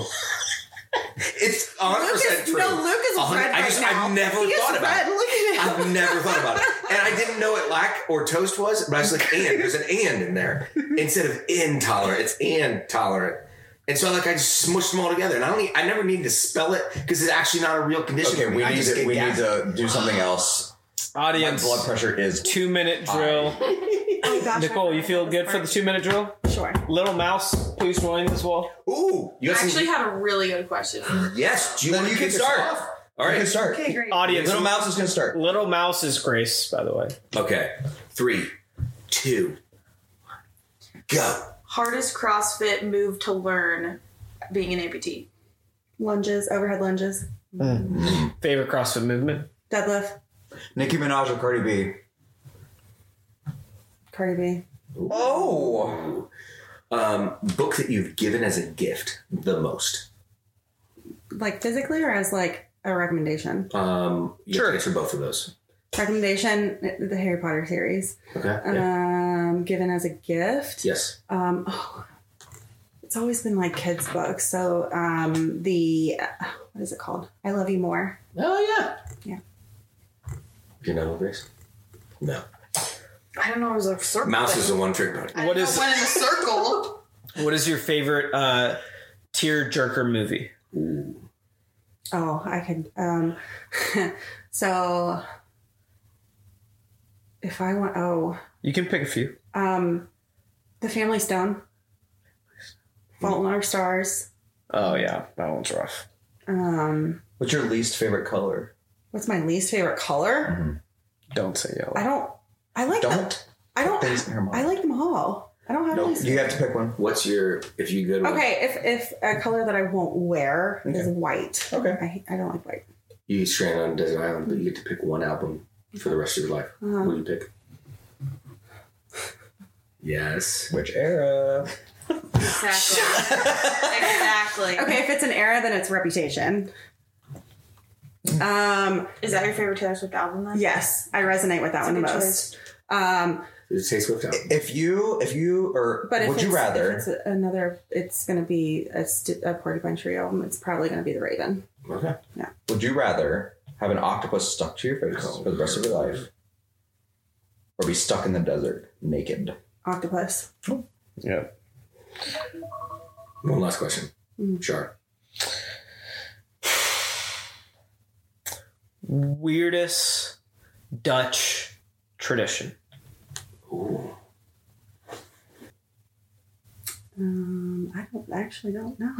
It's 100% true. No, Luke is 100 red right now. I've never He is thought about red. it. Look at him. I've never thought about it. And I didn't know what lack or toast was, but I was like, and. There's an and in there. Instead of intolerant, it's intolerant. And so like I just smushed them all together. And I never need to spell it because it's actually not a real condition. Okay, for me. we I need just to get gas. do something else. My Audience, blood pressure is 2-minute drill. Oh, gosh, Nicole, you feel good for the 2-minute drill? Sure. Little mouse, please join as well. Ooh, you I got actually some, have a really good question. yes. Do you Then want you to can kick us start. off? All You right. can start. Okay, great. Audience, Little Mouse is going to start. Little mouse is Grace, by the way. Okay. 3, 2, go. Hardest CrossFit move to learn being an amputee. Lunges, overhead lunges, Favorite CrossFit movement? deadlift, Nicki Minaj or Cardi B? Cardi B. Oh. Book that you've given as a gift the most. Like physically or as like a recommendation? You have Sure. to answer both of those. Recommendation, the Harry Potter series. Okay. Yeah. Given as a gift. Yes. It's always been like kids' books. So what is it called? I Love You More. Oh yeah. Yeah. Do you know Grace? No. I don't know. It was a circle. Mouse is a one-trick pony. I What didn't is- know it went in a circle. What is your favorite tear jerker movie? Oh, I could. So if I want, You can pick a few. The Family Stone, Fault in Our Stars. Oh yeah, that one's rough. What's your least favorite color? What's my least favorite color? Don't say yellow. I don't. I like. Don't. I don't. Things in her mouth. I like them all. I don't have Nope. a least. You have to pick one. What's your if you go to Okay, if a color that I won't wear is Okay. white. Okay. I don't like white. you strand on a desert island, but you get to pick one album for the rest of your life. Uh-huh. What do you pick? Yes. Which era? Exactly. Exactly. Okay, if it's an era, then it's Reputation. Is that your favorite Taylor Swift album then? Yes, I resonate with that one the Good most. It's Tay Swift album. If you or But if would you rather? If it's another, it's going to be a Porcupine Tree album. It's probably going to be The Raven. Okay. Would you rather have an octopus stuck to your face for the rest of your life, or be stuck in the desert naked? Octopus. Yeah. One last question. Sure. Weirdest Dutch tradition. Ooh. I don't know.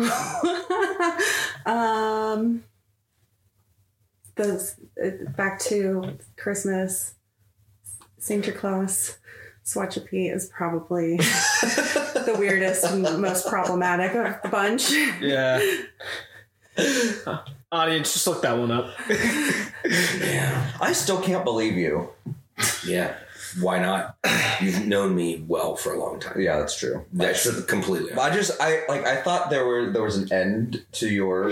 Back to Christmas. Santa Claus Swatchapete is probably the weirdest and most problematic of the bunch. Yeah. Audience, just look that one up. Yeah. I still can't believe you. Yeah. Why not? You've known me well for a long time. Yeah, that's true. That's completely. I thought there was an end to your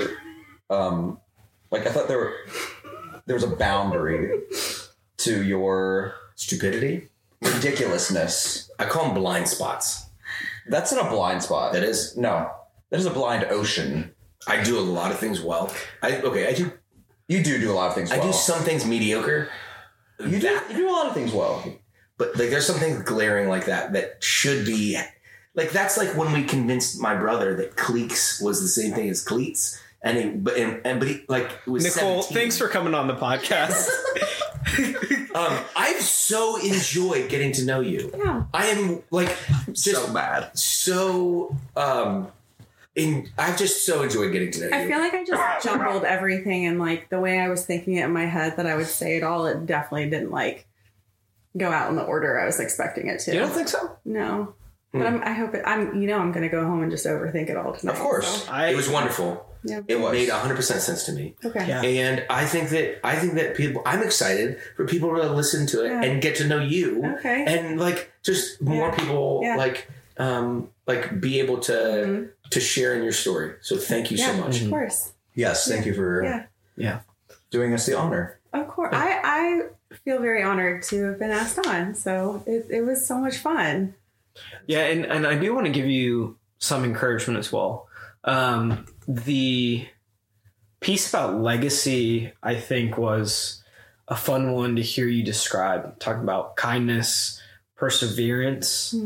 I thought there was a boundary to your Stupidity? ridiculousness. I call them blind spots. That's not a blind spot. That is. No. That is a blind ocean. I do a lot of things well. I do. You do a lot of things well. I do some things mediocre. You do a lot of things well. But like, there's something glaring like that should be like, that's like when we convinced my brother that cliques was the same thing as cleats, but he like it was Nicole, 17. thanks for coming on the podcast. I've so enjoyed getting to know you. Yeah. I am like just So mad. I've just so enjoyed getting to know you. I feel like I just jumbled everything, and like the way I was thinking it in my head that I would say it all, it definitely didn't like go out in the order I was expecting it to. You don't think so? No. But I hope I'm going to go home and just overthink it all tonight. Of course. so. It was wonderful. Yeah. It was. made 100% sense to me. Okay. Yeah. And I think that people, I'm excited for people to listen to it Yeah. and get to know you. Okay. And like just more Yeah. people Yeah. like be able to share in your story. So thank you so Yeah, much. of course. Yes, thank you for Yeah. doing us the honor. Of course. I feel very honored to have been asked on. So it was so much fun. Yeah, and I do want to give you some encouragement as well. The piece about legacy, I think, was a fun one to hear you describe, talking about kindness, perseverance,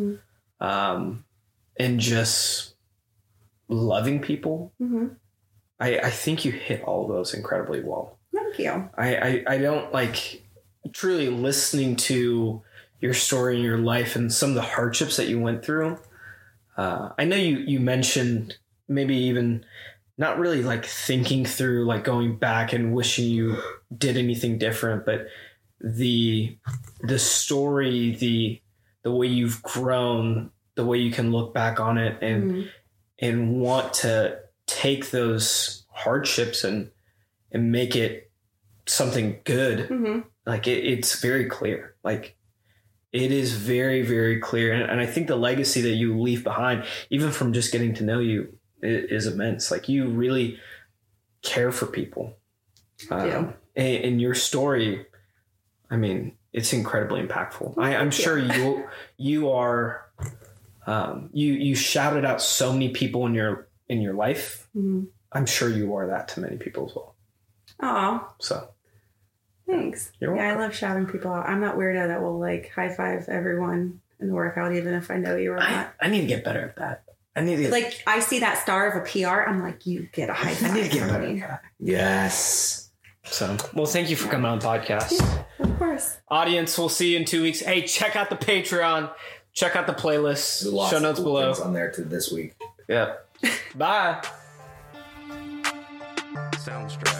and just loving people. Mm-hmm. I think you hit all of those incredibly well. Thank you. I don't like truly listening to your story and your life and some of the hardships that you went through. I know you mentioned maybe even not really like thinking through like going back and wishing you did anything different, but the story, the way you've grown, the way you can look back on it and want to take those hardships and make it something good. Mm-hmm. Like it's very clear. Like it is very, very clear. And I think the legacy that you leave behind, even from just getting to know you, is immense. Like you really care for people. And your story, I mean, it's incredibly impactful. I'm sure you are, you shouted out so many people in your life. Mm-hmm. I'm sure you are that to many people as well. Oh, So thanks. You're Yeah, I welcome. love shouting people out. I'm that weirdo that will like high five everyone in the workout, even if I know you or not. I need to get better at that. I need to get, Like I see that star of a PR, I'm like, you get a high five. I need to get from better me. at that. Yes. So, well, thank you for coming on the podcast. Of course. Audience, we'll see you in 2 weeks. Hey, check out the Patreon. Check out the playlist. There's lots Show of notes cool below. things on there to this week. Yeah. Bye. Soundstripe.